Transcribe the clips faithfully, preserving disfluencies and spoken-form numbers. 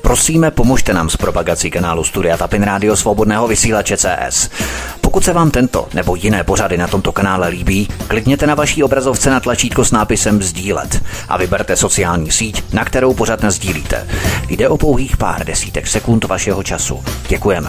Prosíme, pomožte nám s propagací kanálu Studia Tapin Rádio Svobodného vysílače C S. Pokud se vám tento nebo jiné pořady na tomto kanále líbí, klikněte na vaší obrazovce na tlačítko s nápisem sdílet a vyberte sociální síť, na kterou pořad nasdílíte. Jde o pouhých pár desítek sekund vašeho času. Děkujeme.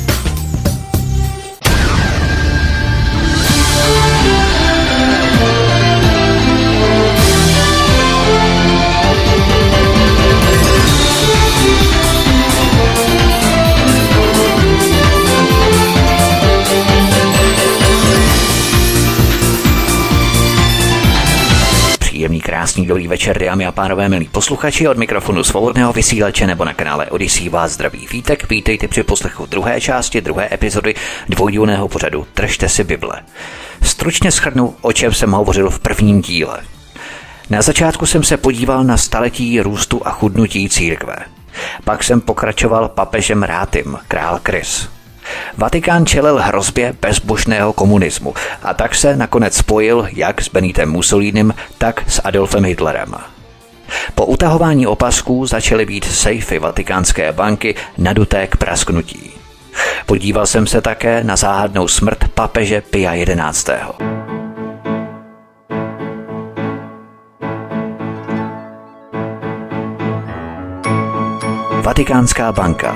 Příjemný, krásný, dobrý večer, dámy a pánové, milí posluchači, od mikrofonu Svobodného vysílače nebo na kanále Odyssey vás zdraví Vítek. Vítejte při poslechu druhé části, druhé epizody dvoudílného pořadu Držte si Bible. Stručně shrnu, o čem jsem hovořil v prvním díle. Na začátku jsem se podíval na staletí růstu a chudnutí církve. Pak jsem pokračoval papežem Rátym, král Chris. Vatikán čelil hrozbě bezbožného komunismu a tak se nakonec spojil jak s Benitem Mussolínim, tak s Adolfem Hitlerem. Po utahování opasků začaly být sejfy Vatikánské banky naduté k prasknutí. Podíval jsem se také na záhadnou smrt papeže Pia jedenáctého. Vatikánská banka.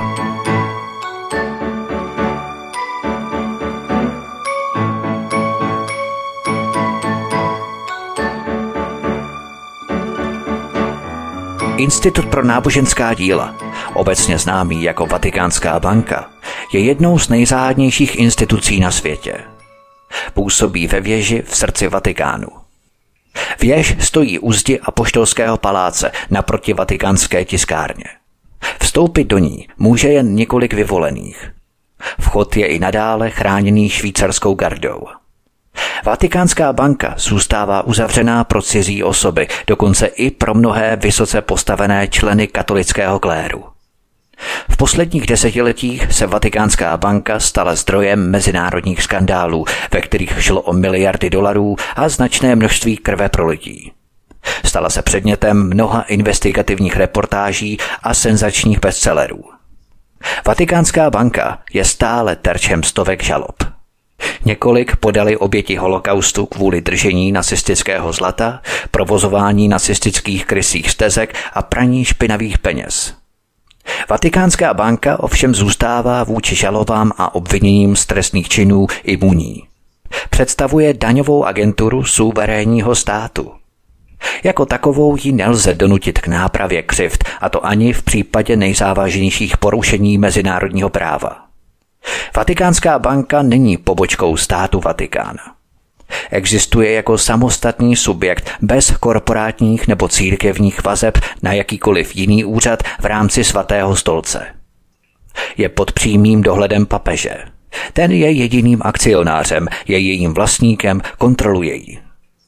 Institut pro náboženská díla, obecně známý jako Vatikánská banka, je jednou z nejzáhadnějších institucí na světě. Působí ve věži v srdci Vatikánu. Věž stojí u zdi Apoštolského paláce naproti Vatikánské tiskárně. Vstoupit do ní může jen několik vyvolených. Vchod je i nadále chráněný švýcarskou gardou. Vatikánská banka zůstává uzavřená pro cizí osoby, dokonce i pro mnohé vysoce postavené členy katolického kléru. V posledních desetiletích se Vatikánská banka stala zdrojem mezinárodních skandálů, ve kterých šlo o miliardy dolarů a značné množství krve prolití. Stala se předmětem mnoha investigativních reportáží a senzačních bestsellerů. Vatikánská banka je stále terčem stovek žalob. Několik podali oběti holokaustu kvůli držení nacistického zlata, provozování nacistických krysích stezek a praní špinavých peněz. Vatikánská banka ovšem zůstává vůči žalobám a obviněním z trestných činů imunní. Představuje daňovou agenturu suverénního státu. Jako takovou ji nelze donutit k nápravě křivd, a to ani v případě nejzávažnějších porušení mezinárodního práva. Vatikánská banka není pobočkou státu Vatikána. Existuje jako samostatný subjekt bez korporátních nebo církevních vazeb na jakýkoliv jiný úřad v rámci Svatého stolce. Je pod přímým dohledem papeže. Ten je jediným akcionářem, je jejím vlastníkem, kontroluje ji.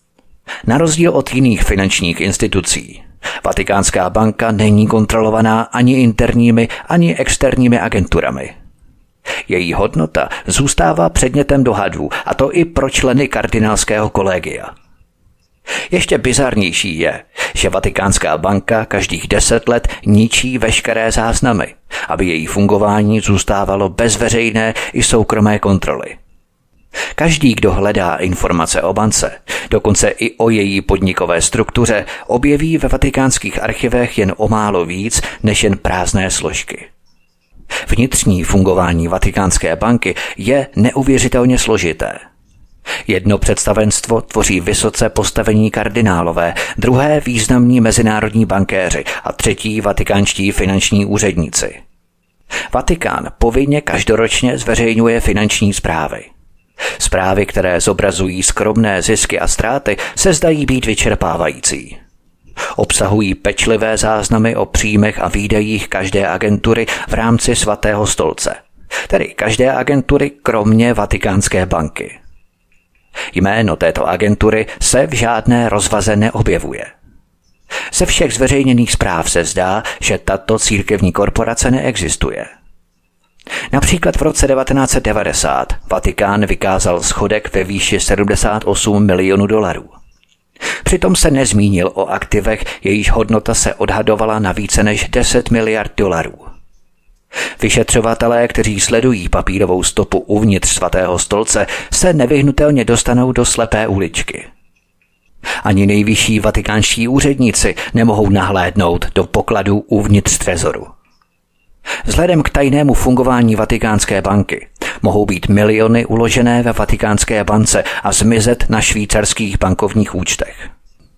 Na rozdíl od jiných finančních institucí, Vatikánská banka není kontrolovaná ani interními, ani externími agenturami. Její hodnota zůstává předmětem dohadů, a to i pro členy kardinálského kolegia. Ještě bizarnější je, že Vatikánská banka každých deset let ničí veškeré záznamy, aby její fungování zůstávalo bez veřejné i soukromé kontroly. Každý, kdo hledá informace o bance, dokonce i o její podnikové struktuře, objeví ve vatikánských archivech jen o málo víc než jen prázdné složky. Vnitřní fungování Vatikánské banky je neuvěřitelně složité. Jedno představenstvo tvoří vysoce postavení kardinálové, druhé významní mezinárodní bankéři a třetí vatikánští finanční úředníci. Vatikán povinně každoročně zveřejňuje finanční zprávy. Zprávy, které zobrazují skromné zisky a ztráty, se zdají být vyčerpávající. Obsahují pečlivé záznamy o příjmech a výdajích každé agentury v rámci Svatého stolce, tedy každé agentury kromě Vatikánské banky. Jméno této agentury se v žádné rozvaze neobjevuje. Ze všech zveřejněných zpráv se zdá, že tato církevní korporace neexistuje. Například v roce devatenáct set devadesát Vatikán vykázal schodek ve výši sedmdesát osm milionů dolarů. Přitom se nezmínil o aktivech, jejíž hodnota se odhadovala na více než deset miliard dolarů. Vyšetřovatelé, kteří sledují papírovou stopu uvnitř svatého stolce, se nevyhnutelně dostanou do slepé uličky. Ani nejvyšší vatikánští úředníci nemohou nahlédnout do pokladů uvnitř trezoru. Vzhledem k tajnému fungování Vatikánské banky mohou být miliony uložené ve Vatikánské bance a zmizet na švýcarských bankovních účtech.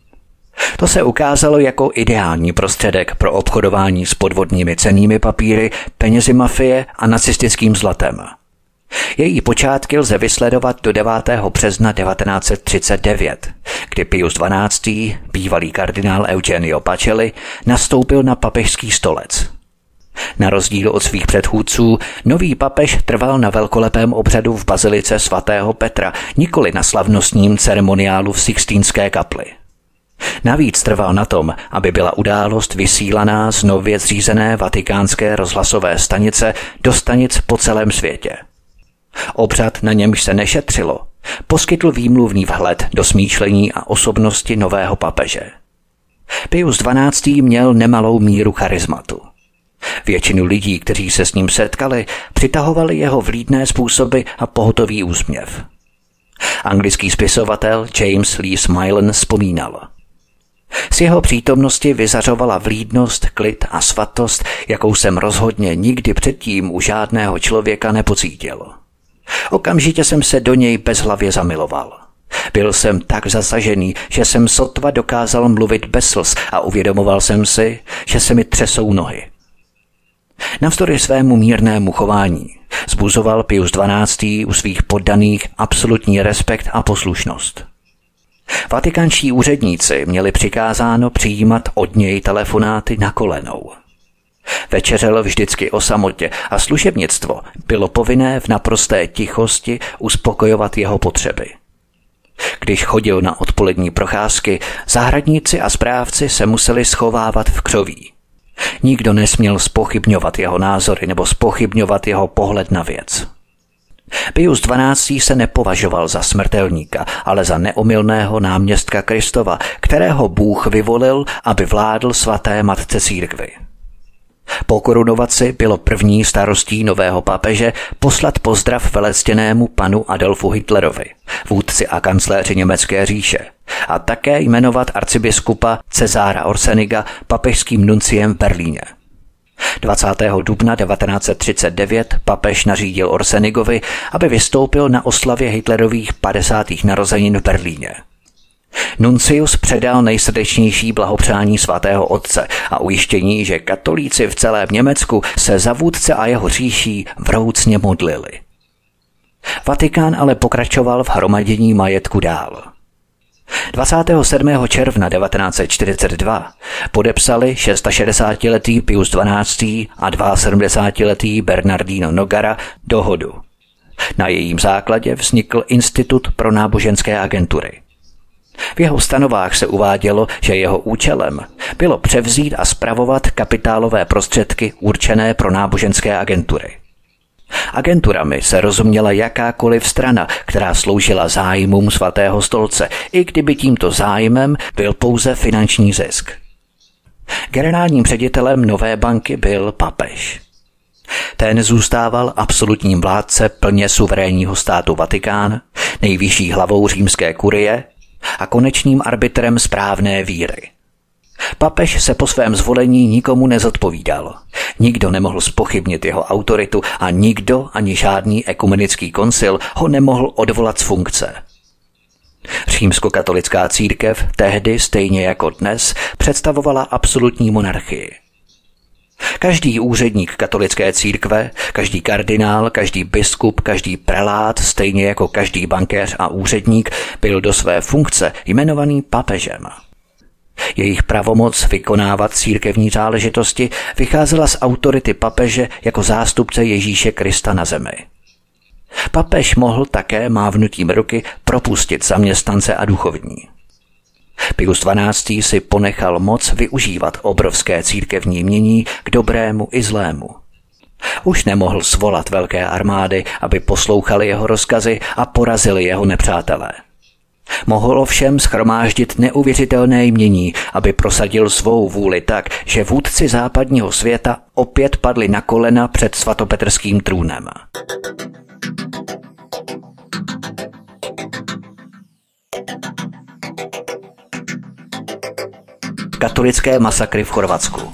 To se ukázalo jako ideální prostředek pro obchodování s podvodnými cennými papíry, penězi mafie a nacistickým zlatem. Její počátky lze vysledovat do devátého března devatenáct set třicet devět, kdy Pius dvanáctý, bývalý kardinál Eugenio Pacelli, nastoupil na papežský stolec. Na rozdíl od svých předchůdců, nový papež trval na velkolepém obřadu v bazilice svatého Petra, nikoli na slavnostním ceremoniálu v Sixtínské kapli. Navíc trval na tom, aby byla událost vysílaná z nově zřízené vatikánské rozhlasové stanice do stanic po celém světě. Obřad, na němž se nešetřilo, poskytl výmluvný vhled do smýšlení a osobnosti nového papeže. Pius dvanáctý měl nemalou míru charizmatu. Většinu lidí, kteří se s ním setkali, přitahovali jeho vlídné způsoby a pohotový úsměv. Anglický spisovatel James Lee Smillen vzpomínal: z jeho přítomnosti vyzařovala vlídnost, klid a svatost, jakou jsem rozhodně nikdy předtím u žádného člověka nepocítil. Okamžitě jsem se do něj bezhlavě zamiloval. Byl jsem tak zasažený, že jsem sotva dokázal mluvit bez slz a uvědomoval jsem si, že se mi třesou nohy. Navzdory svému mírnému chování zbuzoval Pius dvanáctý u svých poddaných absolutní respekt a poslušnost. Vatikánští úředníci měli přikázáno přijímat od něj telefonáty na kolenou. Večeřel vždycky o samotě a služebnictvo bylo povinné v naprosté tichosti uspokojovat jeho potřeby. Když chodil na odpolední procházky, zahradníci a správci se museli schovávat v křoví. Nikdo nesměl zpochybňovat jeho názory nebo zpochybňovat jeho pohled na věc. Pius dvanáctý se nepovažoval za smrtelníka, ale za neomylného náměstka Kristova, kterého Bůh vyvolil, aby vládl svaté matce církvi. Po korunovaci bylo první starostí nového papeže poslat pozdrav velectěnému panu Adolfu Hitlerovi, vůdci a kancléři německé říše, a také jmenovat arcibiskupa Cezára Orseniga papežským nunciem v Berlíně. dvacátého dubna devatenáct set třicet devět papež nařídil Orsenigovi, aby vystoupil na oslavě Hitlerových padesátých narozenin v Berlíně. Nuncius předal nejsrdečnější blahopřání svatého otce a ujištění, že katolíci v celém Německu se za vůdce a jeho říší vroucně modlili. Vatikán ale pokračoval v hromadění majetku dál. dvacátého sedmého června devatenáct set čtyřicet dva podepsali šedesátišestiletý Pius dvanáctý a sedmdesátiletý Bernardino Nogara dohodu. Na jejím základě vznikl Institut pro náboženské agentury. V jeho stanovách se uvádělo, že jeho účelem bylo převzít a spravovat kapitálové prostředky určené pro náboženské agentury. Agenturami se rozuměla jakákoliv strana, která sloužila zájmům svatého stolce, i kdyby tímto zájmem byl pouze finanční zisk. Generálním ředitelem nové banky byl papež. Ten zůstával absolutním vládce plně suverénního státu Vatikán, nejvyšší hlavou římské kurie a konečným arbitrem správné víry. Papež se po svém zvolení nikomu nezodpovídal. Nikdo nemohl zpochybnit jeho autoritu a nikdo, ani žádný ekumenický koncil, ho nemohl odvolat z funkce. Římskokatolická církev tehdy, stejně jako dnes, představovala absolutní monarchii. Každý úředník katolické církve, každý kardinál, každý biskup, každý prelát, stejně jako každý bankéř a úředník, byl do své funkce jmenovaný papežem. Jejich pravomoc vykonávat církevní záležitosti vycházela z autority papeže jako zástupce Ježíše Krista na zemi. Papež mohl také mávnutím ruky propustit zaměstnance a duchovní. Pius dvanáctý si ponechal moc využívat obrovské církevní jmění k dobrému i zlému. Už nemohl svolat velké armády, aby poslouchali jeho rozkazy a porazili jeho nepřátelé. Mohl ovšem shromáždit neuvěřitelné jmění, aby prosadil svou vůli tak, že vůdci západního světa opět padli na kolena před svatopetrským trůnem. Katolické masakry v Chorvatsku.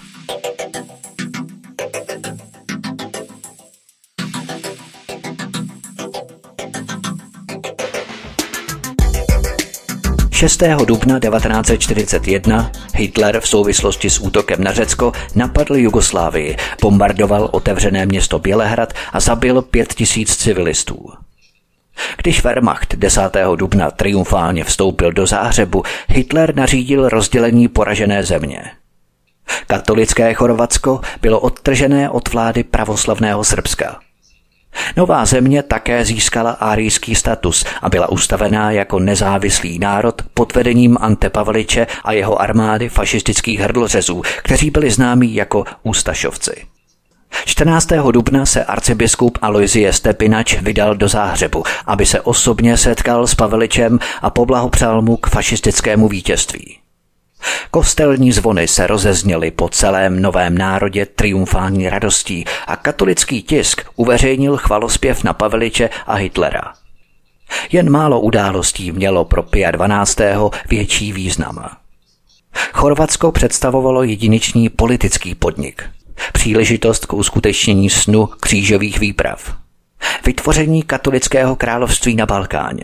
šestého dubna devatenáct set čtyřicet jedna Hitler v souvislosti s útokem na Řecko napadl Jugoslávii, bombardoval otevřené město Bělehrad a zabil pět tisíc civilistů. Když Wehrmacht desátého dubna triumfálně vstoupil do Záhřebu, Hitler nařídil rozdělení poražené země. Katolické Chorvatsko bylo odtržené od vlády pravoslavného Srbska. Nová země také získala árijský status a byla ustavená jako nezávislý národ pod vedením Ante Paveliče a jeho armády fašistických hrdlořezů, kteří byli známí jako Ustašovci. čtrnáctého dubna se arcibiskup Alojzije Stepinač vydal do Záhřebu, aby se osobně setkal s Paveličem a poblahopřál mu k fašistickému vítězství. Kostelní zvony se rozezněly po celém novém národě triumfální radostí a katolický tisk uveřejnil chvalospěv na Paveliče a Hitlera. Jen málo událostí mělo pro Pia dvanáctého větší význam. Chorvatsko představovalo jedinečný politický podnik, příležitost k uskutečnění snu křížových výprav, vytvoření katolického království na Balkáně.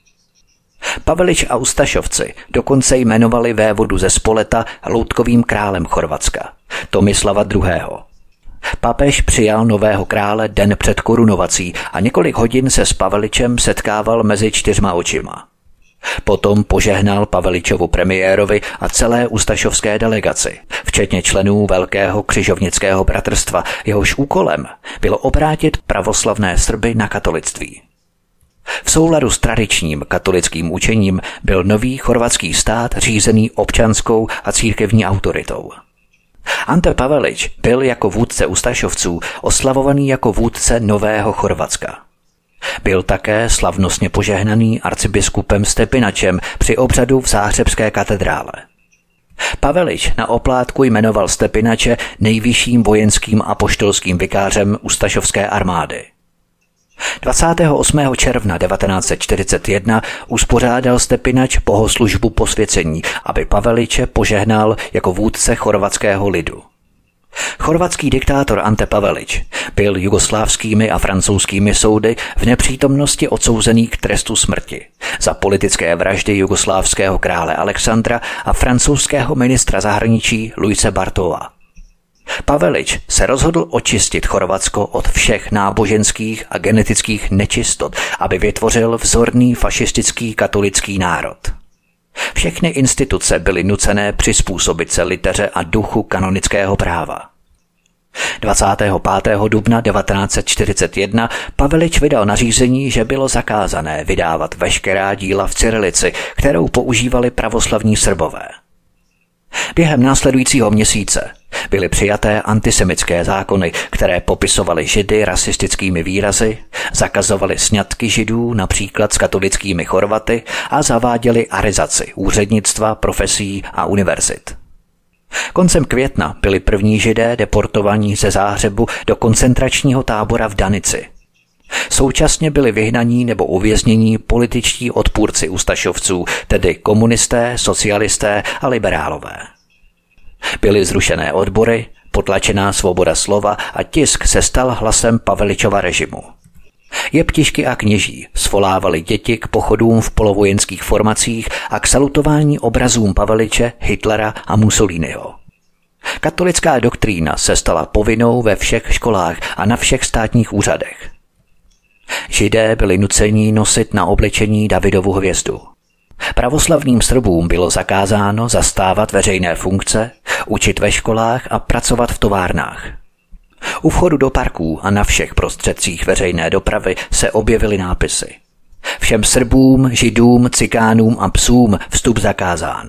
Pavelič a Ustašovci dokonce jmenovali vévodu ze Spoleta loutkovým králem Chorvatska, Tomislava druhého. Papež přijal nového krále den před korunovací a několik hodin se s Paveličem setkával mezi čtyřma očima. Potom požehnal Paveličovu premiérovi a celé ustašovské delegaci, včetně členů Velkého křižovnického bratrstva, jehož úkolem bylo obrátit pravoslavné Srby na katolictví. V souladu s tradičním katolickým učením byl nový chorvatský stát řízený občanskou a církevní autoritou. Ante Pavelič byl jako vůdce Ustašovců oslavovaný jako vůdce nového Chorvatska. Byl také slavnostně požehnaný arcibiskupem Stepinačem při obřadu v záhřebské katedrále. Pavelič na oplátku jmenoval Stepinače nejvyšším vojenským apoštolským vikářem ustašovské armády. dvacátého osmého června devatenáct set čtyřicet jedna uspořádal Stepinač bohoslužbu posvěcení, aby Paveliče požehnal jako vůdce chorvatského lidu. Chorvatský diktátor Ante Pavelič byl jugoslávskými a francouzskými soudy v nepřítomnosti odsouzený k trestu smrti za politické vraždy jugoslávského krále Alexandra a francouzského ministra zahraničí Luise Bartova. Pavelič se rozhodl očistit Chorvatsko od všech náboženských a genetických nečistot, aby vytvořil vzorný fašistický katolický národ. Všechny instituce byly nucené přizpůsobit se liteře a duchu kanonického práva. dvacátého pátého dubna devatenáct set čtyřicet jedna Pavelič vydal nařízení, že bylo zakázané vydávat veškerá díla v cyrilici, kterou používali pravoslavní Srbové. Během následujícího měsíce byly přijaté antisemitské zákony, které popisovaly Židy rasistickými výrazy, zakazovaly sňatky Židů například s katolickými Chorvaty a zaváděly arizaci úřednictva, profesí a univerzit. Koncem května byli první Židé deportovaní ze Záhřebu do koncentračního tábora v Danici. Současně byli vyhnaní nebo uvěznění političtí odpůrci ustašovců, tedy komunisté, socialisté a liberálové. Byly zrušené odbory, potlačená svoboda slova a tisk se stal hlasem Paveličova režimu. Jeptišky a kněží svolávali děti k pochodům v polovojenských formacích a k salutování obrazům Paveliče, Hitlera a Mussoliniho. Katolická doktrína se stala povinnou ve všech školách a na všech státních úřadech. Židé byli nuceni nosit na oblečení Davidovu hvězdu. Pravoslavným Srbům bylo zakázáno zastávat veřejné funkce, učit ve školách a pracovat v továrnách. U vchodu do parků a na všech prostředcích veřejné dopravy se objevily nápisy: všem Srbům, Židům, Cikánům a psům vstup zakázán.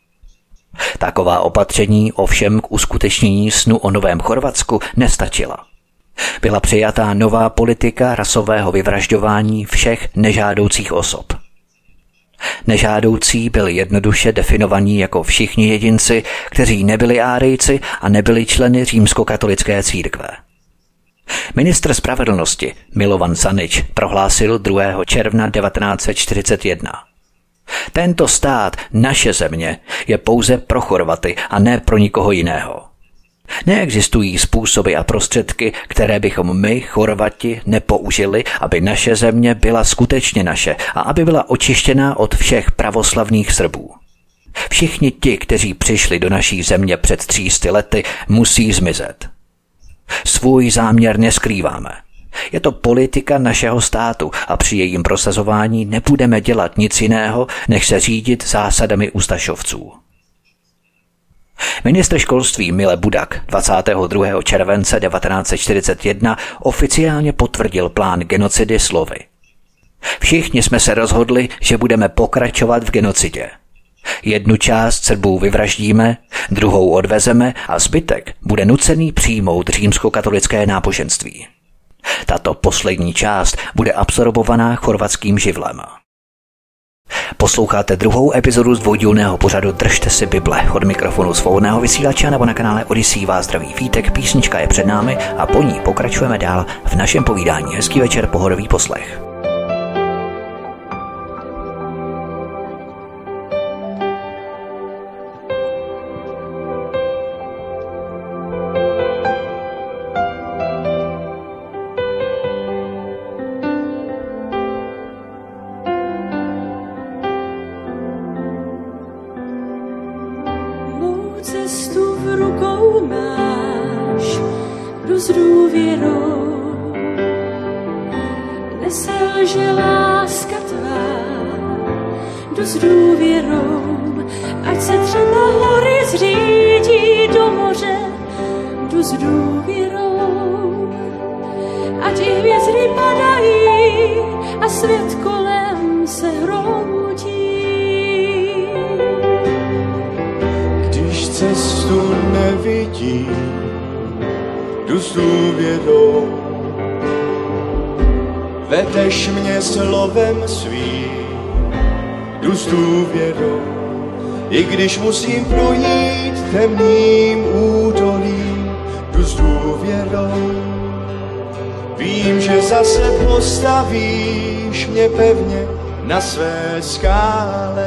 Taková opatření ovšem k uskutečnění snu o novém Chorvatsku nestačila. Byla přijatá nová politika rasového vyvražďování všech nežádoucích osob. Nežádoucí byli jednoduše definovaní jako všichni jedinci, kteří nebyli árijci a nebyli členy římskokatolické církve. Ministr spravedlnosti Milovan Zanič prohlásil druhého června devatenáct set čtyřicet jedna. Tento stát, naše země, je pouze pro Chorvaty a ne pro nikoho jiného. Neexistují způsoby a prostředky, které bychom my, Chorvati, nepoužili, aby naše země byla skutečně naše a aby byla očištěná od všech pravoslavných Srbů. Všichni ti, kteří přišli do naší země před tři sta lety, musí zmizet. Svůj záměr neskrýváme. Je to politika našeho státu a při jejím prosazování nebudeme dělat nic jiného, než se řídit zásadami ustašovců. Ministr školství Mile Budak dvacátého druhého července devatenáct set čtyřicet jedna oficiálně potvrdil plán genocidy slovy. Všichni jsme se rozhodli, že budeme pokračovat v genocidě. Jednu část Srbů vyvraždíme, druhou odvezeme a zbytek bude nucený přijmout římskokatolické náboženství. Tato poslední část bude absorbovaná chorvatským živlem. Posloucháte druhou epizodu z dvoudílného pořadu Držte si Bible. Od mikrofonu svobodného vysílače nebo na kanále Odyssey vás zdraví Vítek, písnička je před námi a po ní pokračujeme dál v našem povídání. Hezký večer, pohodový poslech. Cestu v rukou máš, jdu s důvěrou, neselže láska tvá, jdu s důvěrou, ať se třeba hory zřídí do moře, jdu s důvěrou, ať i hvězdy padají a svět kolem se hroutí. Cestu nevidí, jdu s důvěrou, vedeš mě slovem svým, jdu s důvěrou, i když musím projít temným údolím, jdu s důvěrou. Vím, že zase postavíš mě pevně na své skále.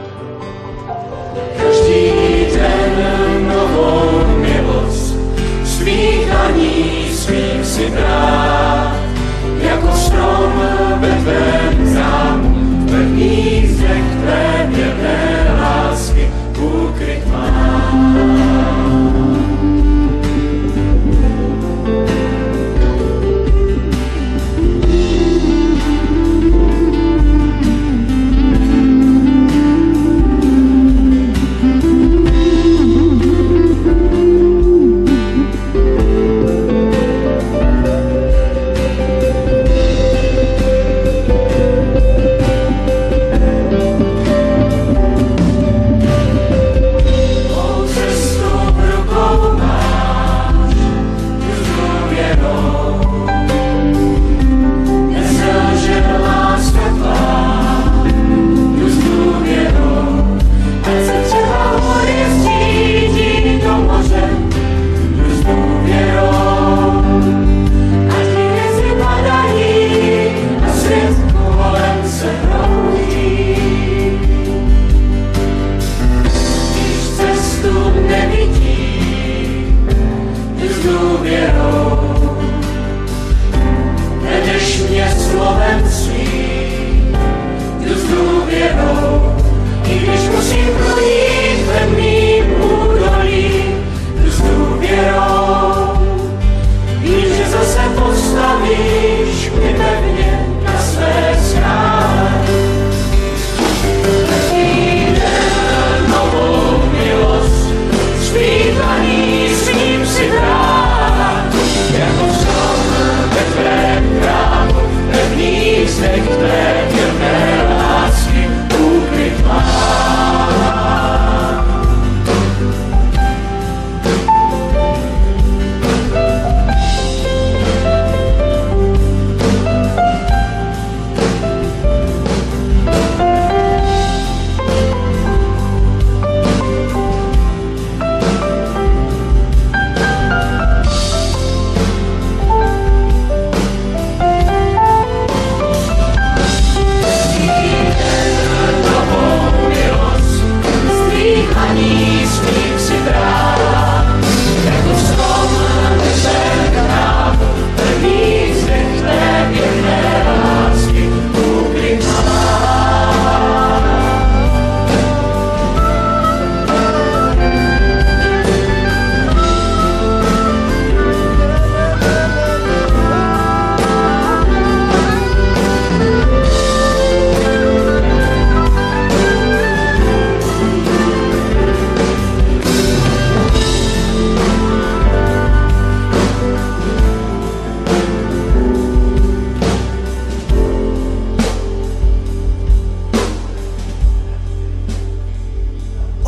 Každý den novou milost svých daní svých si brát, jako strom ve tvém zámu, ve hnízdech tvé věrné lásky ukryt mám.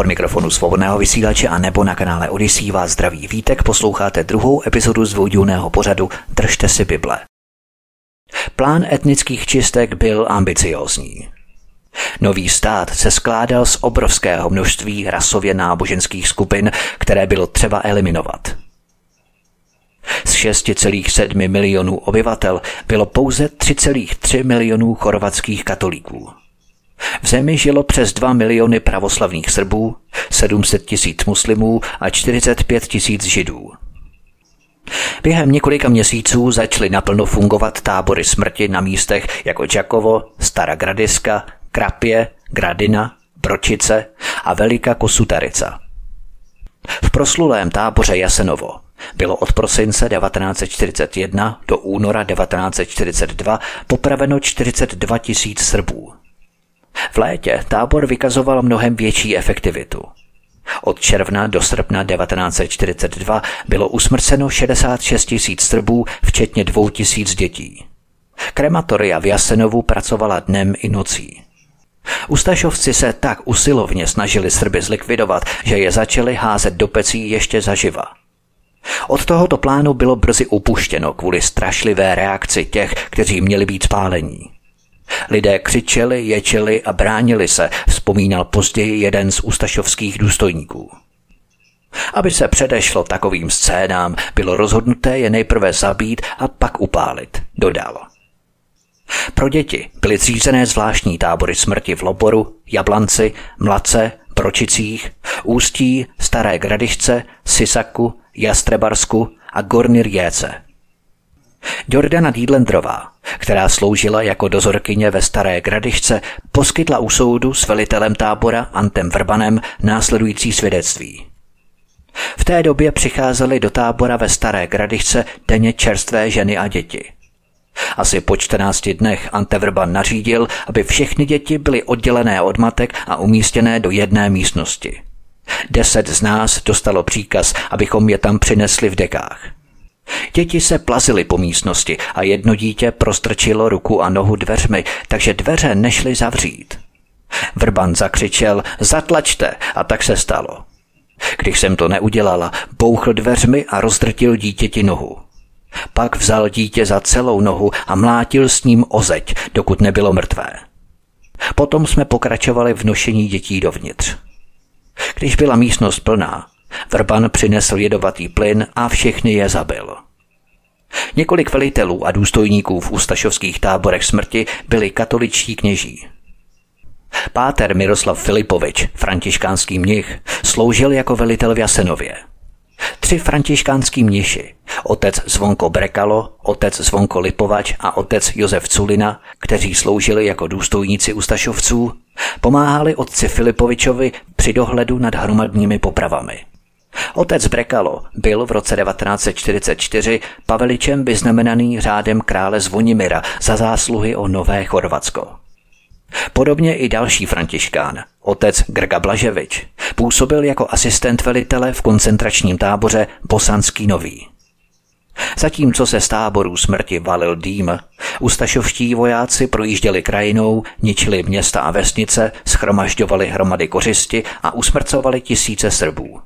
Od mikrofonu Svobodného vysílače a nebo na kanále Odyssey vás zdraví Vítek, posloucháte druhou epizodu z dvoudílného pořadu Držte si Bible. Plán etnických čistek byl ambiciózní. Nový stát se skládal z obrovského množství rasově náboženských skupin, které bylo třeba eliminovat. Z šest celá sedm milionů obyvatel bylo pouze tři celá tři milionů chorvatských katolíků. V zemi žilo přes dva miliony pravoslavných Srbů, sedm set tisíc muslimů a čtyřicet pět tisíc židů. Během několika měsíců začaly naplno fungovat tábory smrti na místech jako Čakovo, Stará Gradiška, Krapje, Gradina, Bročice a Velika Kosutarica. V proslulém táboře Jasenovo bylo od prosince devatenáct set čtyřicet jedna do února devatenáct set čtyřicet dva popraveno čtyřicet dva tisíc Srbů. V létě tábor vykazoval mnohem větší efektivitu. Od června do srpna devatenáct set čtyřicet dva bylo usmrceno šedesát šest tisíc Srbů, včetně dvou tisíc dětí. Krematoria v Jasenovu pracovala dnem i nocí. Ustašovci se tak usilovně snažili Srby zlikvidovat, že je začali házet do pecí ještě zaživa. Od tohoto plánu bylo brzy upuštěno kvůli strašlivé reakci těch, kteří měli být spálení. Lidé křičeli, ječeli a bránili se, vzpomínal později jeden z ustašovských důstojníků. Aby se předešlo takovým scénám, bylo rozhodnuté je nejprve zabít a pak upálit, dodal. Pro děti byly zřízené zvláštní tábory smrti v Loboru, Jablanci, Mladce, Bročicích, Ústí, Staré Gradišce, Sisaku, Jastrebarsku a Gorní Rijece. Jordana Diedlendrová, která sloužila jako dozorkyně ve Staré Gradišce, poskytla u soudu s velitelem tábora Antem Vrbanem následující svědectví. V té době přicházely do tábora ve Staré Gradišce denně čerstvé ženy a děti. Asi po čtrnácti dnech Ante Vrban nařídil, aby všechny děti byly oddělené od matek a umístěné do jedné místnosti. Deset z nás dostalo příkaz, abychom je tam přinesli v dekách. Děti se plazily po místnosti a jedno dítě prostrčilo ruku a nohu dveřmi, takže dveře nešly zavřít. Vrban zakřičel, zatlačte, a tak se stalo. Když jsem to neudělala, bouchl dveřmi a rozdrtil dítěti nohu. Pak vzal dítě za celou nohu a mlátil s ním o zeď, dokud nebylo mrtvé. Potom jsme pokračovali v nošení dětí dovnitř. Když byla místnost plná, Vrban přinesl jedovatý plyn a všechny je zabil. Několik velitelů a důstojníků v ustašovských táborech smrti byli katoličtí kněží. Páter Miroslav Filipovič, františkánský mnich, sloužil jako velitel v Jasenově. Tři františkánský mniši, otec Zvonko Brekalo, otec Zvonko Lipovač a otec Josef Culina, kteří sloužili jako důstojníci ustašovců, pomáhali otci Filipovičovi při dohledu nad hromadnými popravami. Otec Brekalo byl v roce devatenáct set čtyřicet čtyři paveličem vyznamenaný řádem krále Zvonimira za zásluhy o Nové Chorvatsko. Podobně i další františkán, otec Grga Blaževič, působil jako asistent velitele v koncentračním táboře Bosanský Nový. Zatímco se z táborů smrti valil dým, ustašovští vojáci projížděli krajinou, ničili města a vesnice, shromažďovali hromady kořisti a usmrcovali tisíce Srbů.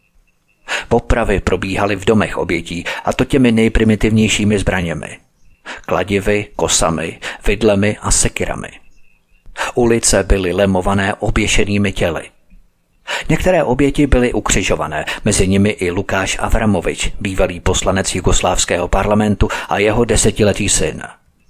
Popravy probíhaly v domech obětí, a to těmi nejprimitivnějšími zbraněmi. Kladivy, kosami, vidlemi a sekyrami. Ulice byly lemované oběšenými těly. Některé oběti byly ukřižované, mezi nimi i Lukáš Avramovič, bývalý poslanec jugoslávského parlamentu a jeho desetiletý syn.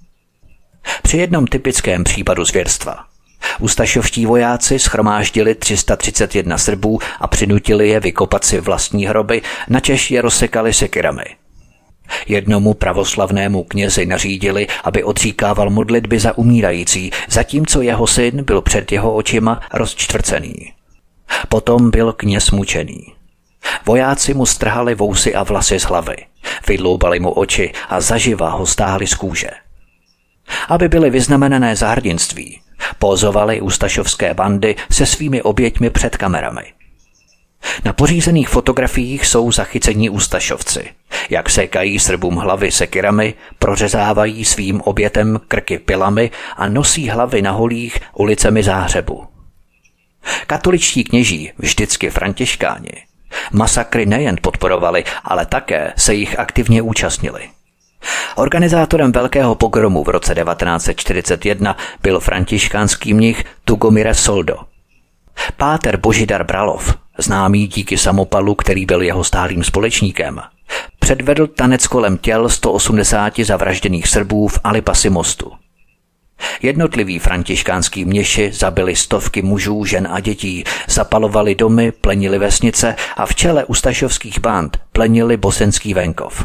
Při jednom typickém případu zvěrstva ustašovští vojáci shromáždili tři sta třicet jedna Srbů a přinutili je vykopat si vlastní hroby, načež je rozsekali sekyrami. Jednomu pravoslavnému knězi nařídili, aby odříkával modlitby za umírající, zatímco jeho syn byl před jeho očima rozčtvrcený. Potom byl kněz mučený. Vojáci mu strhali vousy a vlasy z hlavy, vydloubali mu oči a zaživa ho stáhli z kůže. Aby byly vyznamenané za hrdinství, pózovaly ustašovské bandy se svými oběťmi před kamerami. Na pořízených fotografiích jsou zachycení ustašovci, jak sekají Srbům hlavy sekyrami, prořezávají svým obětem krky pilami a nosí hlavy na holých ulicemi Záhřebu. Katoličtí kněží, vždycky františkáni, masakry nejen podporovali, ale také se jich aktivně účastnili. Organizátorem velkého pogromu v roce devatenáct set čtyřicet jedna byl františkánský mnich Tugomir Soldo. Páter Božidar Bralov, známý díky samopalu, který byl jeho stálým společníkem, předvedl tanec kolem těl sto osmdesáti zavražděných Srbů v Alipasi mostu. Jednotliví františkánský mniši zabili stovky mužů, žen a dětí, zapalovali domy, plenili vesnice a v čele ustašovských band plenili bosenský venkov.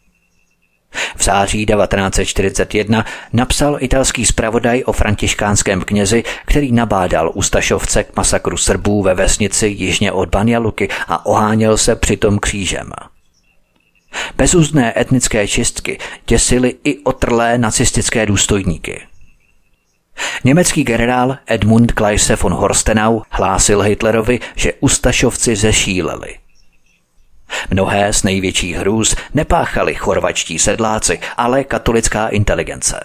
V září devatenáct set čtyřicet jedna napsal italský zpravodaj o františkánském knězi, který nabádal ustašovce k masakru Srbů ve vesnici jižně od Banja Luky a oháněl se přitom křížem. Bezuzdné etnické čistky děsily i otrlé nacistické důstojníky. Německý generál Edmund Kleisse von Horstenau hlásil Hitlerovi, že ustašovci zešíleli. Mnohé z největších hrůz nepáchali chorvačtí sedláci, ale katolická inteligence.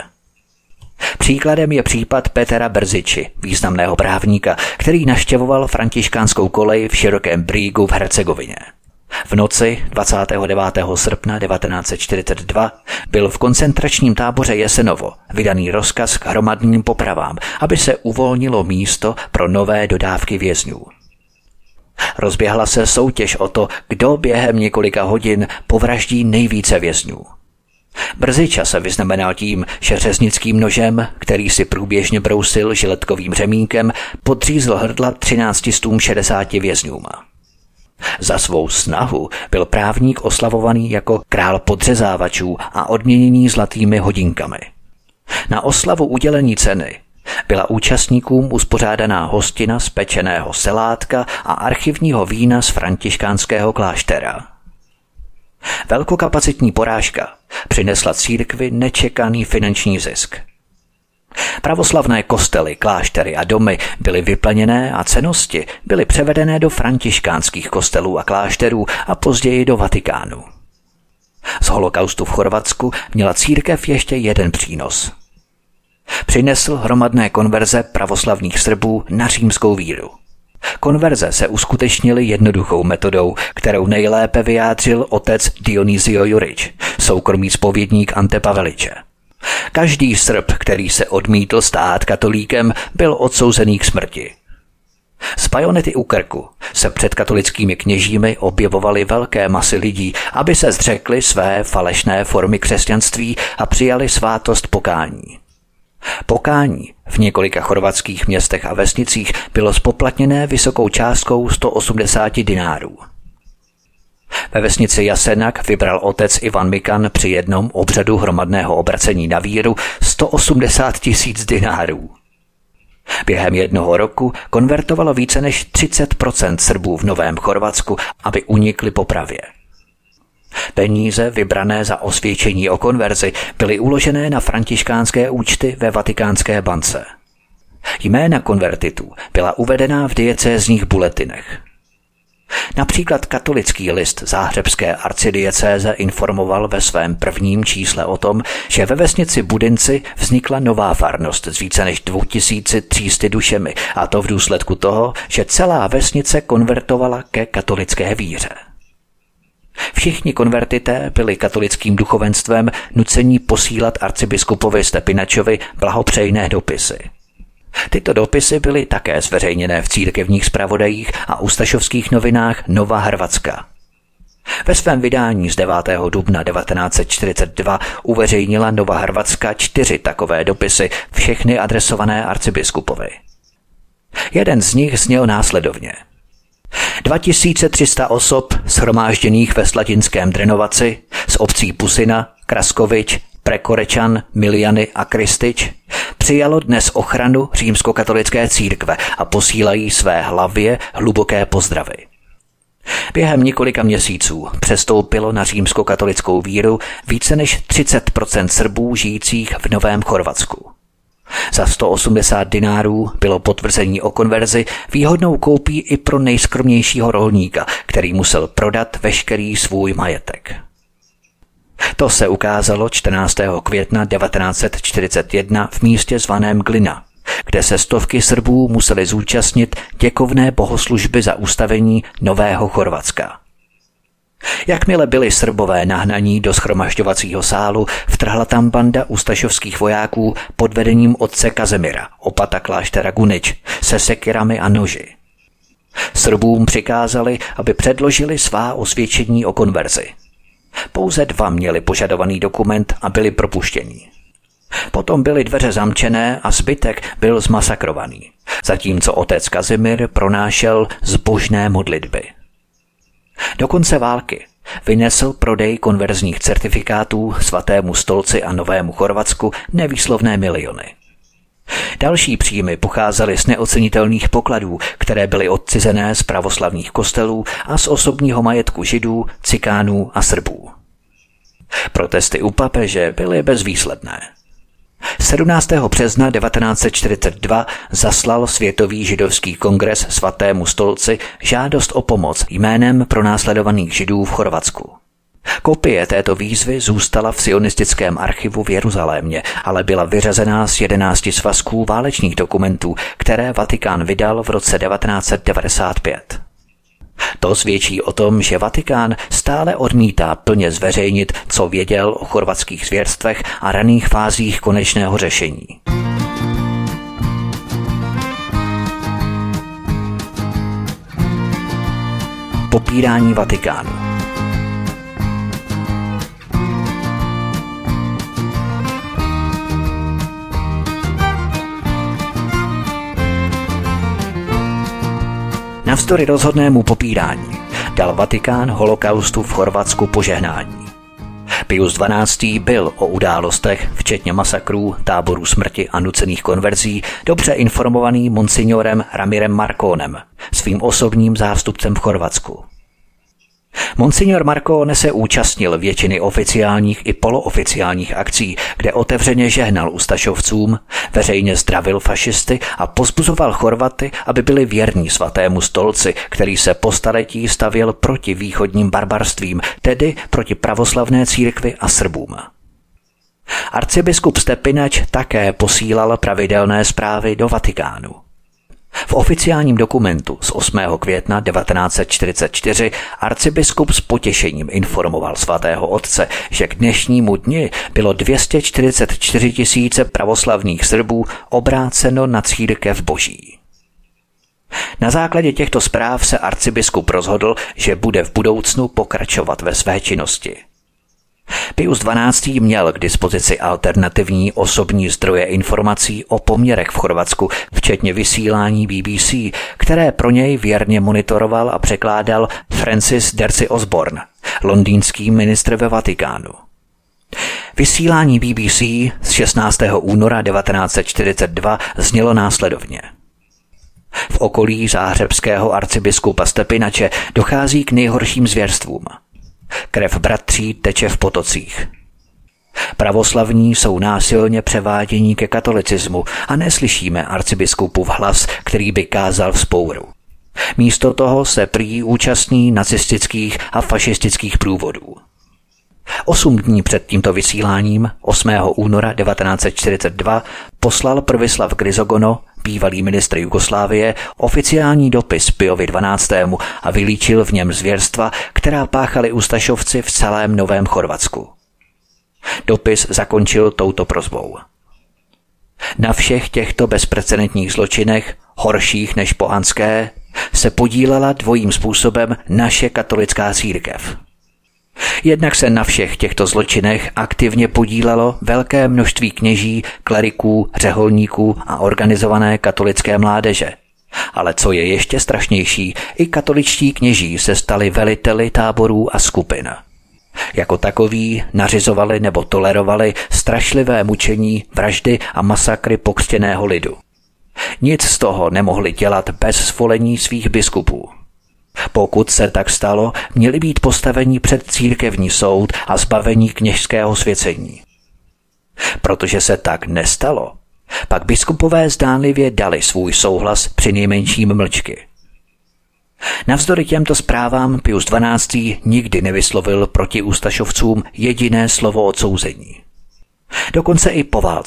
Příkladem je případ Petera Brziči, významného právníka, který navštěvoval františkánskou kolej v Širokém Brígu v Hercegovině. V noci dvacátého devátého srpna devatenáct set čtyřicet dva byl v koncentračním táboře Jesenovo vydaný rozkaz k hromadným popravám, aby se uvolnilo místo pro nové dodávky vězňů. Rozběhla se soutěž o to, kdo během několika hodin povraždí nejvíce vězňů. Brziča se vyznamenal tím, že řeznickým nožem, který si průběžně brousil žiletkovým řemínkem, podřízl hrdla třináct set šedesát vězňům. Za svou snahu byl právník oslavovaný jako král podřezávačů a odměněný zlatými hodinkami. Na oslavu udělení ceny byla účastníkům uspořádaná hostina z pečeného selátka a archivního vína z františkánského kláštera. Velkokapacitní porážka přinesla církvi nečekaný finanční zisk. Pravoslavné kostely, kláštery a domy byly vyplněné a cennosti byly převedené do františkánských kostelů a klášterů a později do Vatikánu. Z holokaustu v Chorvatsku měla církev ještě jeden přínos. Přinesl hromadné konverze pravoslavných Srbů na římskou víru. Konverze se uskutečnily jednoduchou metodou, kterou nejlépe vyjádřil otec Dionýzio Jurič, soukromý zpovědník Ante Paveliče. Každý Srb, který se odmítl stát katolíkem, byl odsouzený k smrti. Z bajonety u krku se před katolickými kněžími objevovaly velké masy lidí, aby se zřekli své falešné formy křesťanství a přijali svátost pokání. Pokání v několika chorvatských městech a vesnicích bylo spoplatněné vysokou částkou sto osmdesát dinárů. Ve vesnici Jasenak vybral otec Ivan Mikan při jednom obřadu hromadného obracení na víru sto osmdesát tisíc dinárů. Během jednoho roku konvertovalo více než třicet procent Srbů v Novém Chorvatsku, aby unikli popravě. Peníze vybrané za osvědčení o konverzi byly uložené na františkánské účty ve Vatikánské bance. Jména konvertitů byla uvedená v diecézních buletinech. Například katolický list záhřebské arcidiecéze informoval ve svém prvním čísle o tom, že ve vesnici Budinci vznikla nová farnost s více než dva tisíce tři sta dušemi, a to v důsledku toho, že celá vesnice konvertovala ke katolické víře. Všichni konvertité byli katolickým duchovenstvem nuceni posílat arcibiskupovi Stepinačovi blahopřejné dopisy. Tyto dopisy byly také zveřejněné v církevních zpravodajích a ustašovských novinách Nova Hrvatska. Ve svém vydání z devátého dubna devatenáct set čtyřicet dva uveřejnila Nova Hrvatska čtyři takové dopisy, všechny adresované arcibiskupovi. Jeden z nich zněl následovně. dva tisíce tři sta osob shromážděných ve Slatinském Drenovaci z obcí Pusina, Kraskovič, Prekorečan, Miljany a Kristič přijalo dnes ochranu římskokatolické církve a posílají své hlavě hluboké pozdravy. Během několika měsíců přestoupilo na římskokatolickou víru více než třicet procent Srbů žijících v Novém Chorvatsku. Za sto osmdesát dinárů bylo potvrzení o konverzi výhodnou koupí i pro nejskromnějšího rolníka, který musel prodat veškerý svůj majetek. To se ukázalo čtrnáctého května devatenáct set čtyřicet jedna v místě zvaném Glina, kde se stovky Srbů museli zúčastnit děkovné bohoslužby za ustavení nového Chorvatska. Jakmile byli Srbové nahnaní do shromažďovacího sálu, vtrhla tam banda ustašovských vojáků pod vedením otce Kazimira, opata kláštera Gunič, se sekyrami a noži. Srbům přikázali, aby předložili svá osvědčení o konverzi. Pouze dva měli požadovaný dokument a byli propuštěni. Potom byly dveře zamčené a zbytek byl zmasakrovaný, zatímco otec Kazimir pronášel zbožné modlitby. Do konce války vynesl prodej konverzních certifikátů Svatému stolci a Novému Chorvatsku nevýslovné miliony. Další příjmy pocházely z neocenitelných pokladů, které byly odcizené z pravoslavných kostelů a z osobního majetku Židů, Cikánů a Srbů. Protesty u papeže byly bezvýsledné. sedmnáctého března devatenáct set čtyřicet dva zaslal Světový židovský kongres Svatému stolci žádost o pomoc jménem pronásledovaných Židů v Chorvatsku. Kopie této výzvy zůstala v sionistickém archivu v Jeruzalémě, ale byla vyřazená z jedenácti svazků válečných dokumentů, které Vatikán vydal v roce devatenáct set devadesát pět. To svědčí o tom, že Vatikán stále odmítá plně zveřejnit, co věděl o chorvatských zvěrstvech a raných fázích konečného řešení. Popírání Vatikánu. Navzdory rozhodnému popírání dal Vatikán holokaustu v Chorvatsku požehnání. Pius dvanáctý byl o událostech, včetně masakrů, táborů smrti a nucených konverzí, dobře informovaný monsignorem Ramirem Marcónem, svým osobním zástupcem v Chorvatsku. Monsignor Marcone se účastnil většiny oficiálních i polooficiálních akcí, kde otevřeně žehnal ustašovcům, veřejně zdravil fašisty a pozbuzoval Chorvaty, aby byli věrní Svatému stolci, který se po staletí stavěl proti východním barbarstvím, tedy proti pravoslavné církvi a Srbům. Arcibiskup Stepinač také posílal pravidelné zprávy do Vatikánu. V oficiálním dokumentu z osmého května devatenáct set čtyřicet čtyři arcibiskup s potěšením informoval svatého otce, že k dnešnímu dni bylo dvě stě čtyřicet čtyři tisíce pravoslavných Srbů obráceno na církev boží. Na základě těchto zpráv se arcibiskup rozhodl, že bude v budoucnu pokračovat ve své činnosti. Pius dvanáctý měl k dispozici alternativní osobní zdroje informací o poměrech v Chorvatsku, včetně vysílání B B C, které pro něj věrně monitoroval a překládal Francis Dercy Osborne, londýnský ministr ve Vatikánu. Vysílání B B C z šestnáctého února devatenáct set čtyřicet dva znělo následovně. V okolí záhřebského arcibiskupa Stepinače dochází k nejhorším zvěrstvům. Krev bratří teče v potocích. Pravoslavní jsou násilně převádění ke katolicismu a neslyšíme arcibiskupův hlas, který by kázal vzpouru. Místo toho se prý účastní nacistických a fašistických průvodů. Osm dní před tímto vysíláním, osmého února devatenáct set čtyřicet dva, poslal Prvislav Grizogono, bývalý ministr Jugoslávie, oficiální dopis Piovi dvanáctému a vylíčil v něm zvěrstva, která páchali ustašovci v celém Novém Chorvatsku. Dopis zakončil touto prosbou. Na všech těchto bezprecedentních zločinech, horších než pohanské, se podílela dvojím způsobem naše katolická církev. Jednak se na všech těchto zločinech aktivně podílelo velké množství kněží, kleriků, řeholníků a organizované katolické mládeže. Ale co je ještě strašnější, i katoličtí kněží se stali veliteli táborů a skupin. Jako takoví nařizovali nebo tolerovali strašlivé mučení, vraždy a masakry pokřtěného lidu. Nic z toho nemohli dělat bez svolení svých biskupů. Pokud se tak stalo, měli být postaveni před církevní soud a zbavení kněžského svěcení. Protože se tak nestalo, pak biskupové zdánlivě dali svůj souhlas při nejmenším mlčky. Navzdory těmto zprávám Pius dvanáctý nikdy nevyslovil proti ustašovcům jediné slovo odsouzení. Dokonce i po válce,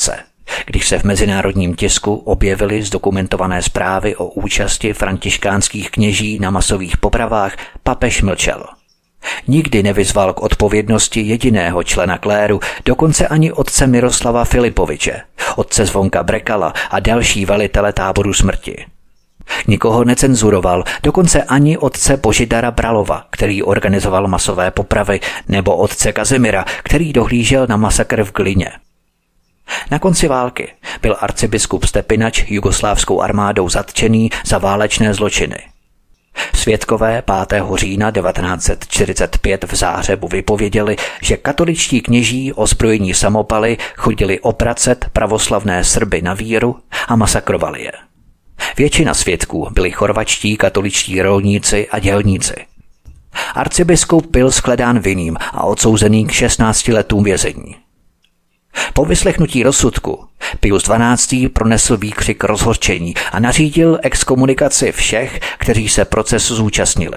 když se v mezinárodním tisku objevily zdokumentované zprávy o účasti františkánských kněží na masových popravách, papež mlčel. Nikdy nevyzval k odpovědnosti jediného člena kléru, dokonce ani otce Miroslava Filipoviče, otce Zvonka Brekala a další velitele táboru smrti. Nikoho necenzuroval, dokonce ani otce Božidara Bralova, který organizoval masové popravy, nebo otce Kazimira, který dohlížel na masakr v Glyně. Na konci války byl arcibiskup Stepinač jugoslávskou armádou zatčený za válečné zločiny. Svědkové pátého října devatenáct set čtyřicet pět v Záhřebu vypověděli, že katoličtí kněží ozbrojení samopaly chodili opracet pravoslavné Srby na víru a masakrovali je. Většina svědků byli chorvačtí katoličtí rolníci a dělníci. Arcibiskup byl shledán vinným a odsouzený k šestnácti letům vězení. Po vyslechnutí rozsudku Pius dvanáctý pronesl výkřik rozhořčení a nařídil exkomunikaci všech, kteří se procesu zúčastnili.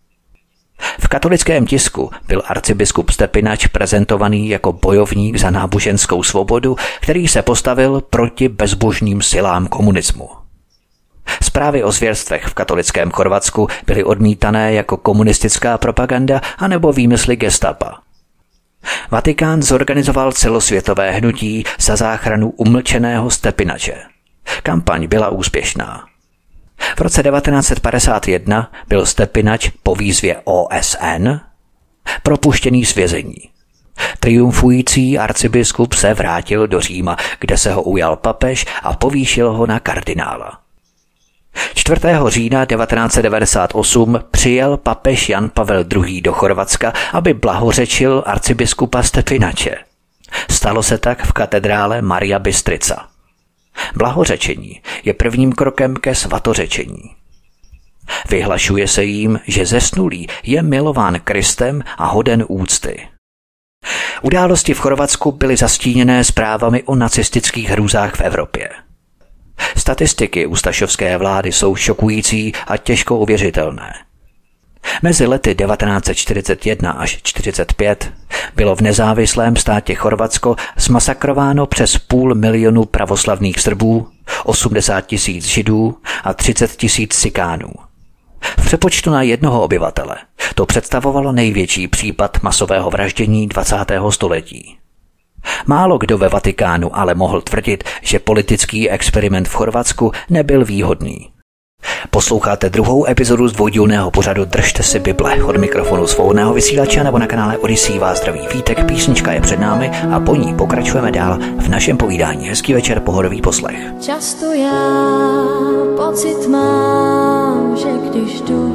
V katolickém tisku byl arcibiskup Stepinač prezentovaný jako bojovník za náboženskou svobodu, který se postavil proti bezbožným silám komunismu. Zprávy o zvěrstvech v katolickém Chorvatsku byly odmítané jako komunistická propaganda anebo výmysly gestapa. Vatikán zorganizoval celosvětové hnutí za záchranu umlčeného Stepinače. Kampaň byla úspěšná. V roce devatenáct set padesát jedna byl Stepinač po výzvě O S N propuštěný z vězení. Triumfující arcibiskup se vrátil do Říma, kde se ho ujal papež a povýšil ho na kardinála. čtvrtého října devatenáct set devadesát osm přijel papež Jan Pavel druhý. Do Chorvatska, aby blahořečil arcibiskupa Stepinače. Stalo se tak v katedrále Maria Bystrica. Blahořečení je prvním krokem ke svatořečení. Vyhlašuje se jim, že zesnulý je milován Kristem a hoden úcty. Události v Chorvatsku byly zastíněné zprávami o nacistických hrůzách v Evropě. Statistiky ustašovské vlády jsou šokující a těžko uvěřitelné. Mezi lety devatenáct set čtyřicet jedna až čtyřicet pět bylo v nezávislém státě Chorvatsko zmasakrováno přes půl milionu pravoslavných Srbů, osmdesát tisíc Židů a třicet tisíc Cikánů. V přepočtu na jednoho obyvatele to představovalo největší případ masového vraždění dvacátého století. Málo kdo ve Vatikánu ale mohl tvrdit, že politický experiment v Chorvatsku nebyl výhodný. Posloucháte druhou epizodu z dvoudílného pořadu Držte si Bible. Od mikrofonu svobodného vysílače nebo na kanále Odyssey vás zdraví Vítek, písnička je před námi a po ní pokračujeme dál v našem povídání. Hezký večer, pohodový poslech. Často já pocit mám, že když jdu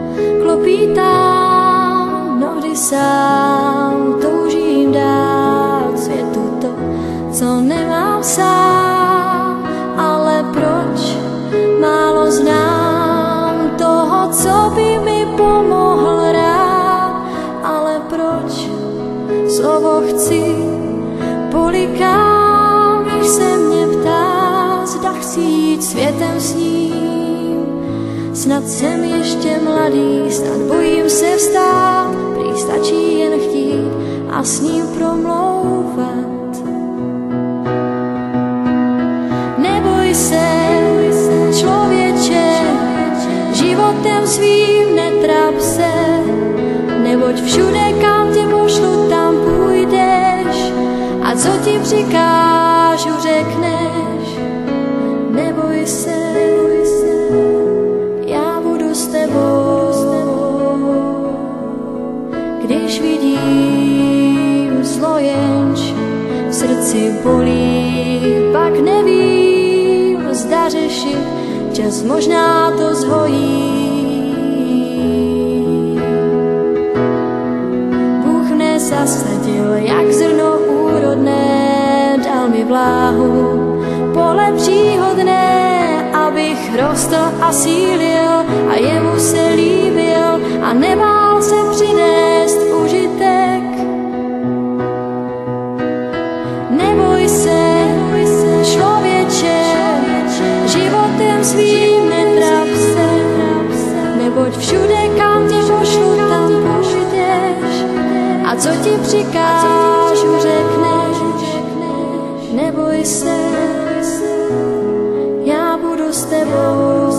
klopítám, mnohdy sám toužím dát světu to, co nemám sám, ale proč málo znám toho, co by mi pomohl rád, ale proč slovo chci, polikám, když se mě ptá, zda chci jít světem s ním. Snad jsem ještě mladý, snad bojím se vstát, prý stačí jen chtít a s ním promlouvat. Neboj se, člověče, životem svým netráp se, neboť všude, kam tě pošlu, tam půjdeš a co ti přikážu, řekneš. Neboj se, já budu s tebou, když vidím zlo, jenž v srdci bolí, pak nevím, zda řešit, čas možná to zhojí. Bůh mne zasadil, jak zrno úrodné, dal mi vláhu, pole příhodné, abych rostl a sílil a jemu se líbil a nebál se přinést užitek. Neboj se, člověče, životem svým netráp se, neboť všude, kam tě pošlu, tam půjdeš a co ti přikážu, řekneš. neboj se, já budu s tebou.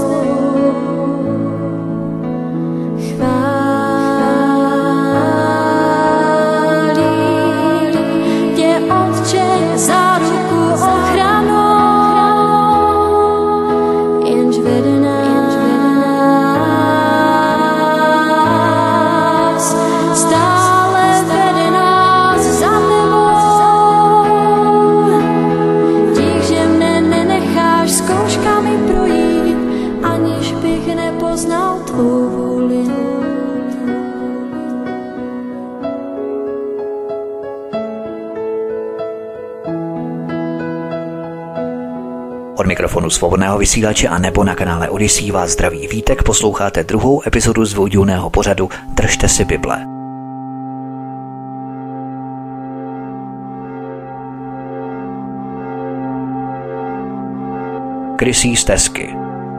Chválím tě, Otče, za ruku ochranou, jenž vede nás, stále vede nás za tebou. Dík, že mne nenecháš zkouškami projít, aniž bych nepoznal tvou vůli. Od mikrofonu Svobodného vysílače a nebo na kanále Odyssey vás zdraví Vítek, posloucháte druhou epizodu z dvoudílného pořadu Držte si Bible. Krysí stezky.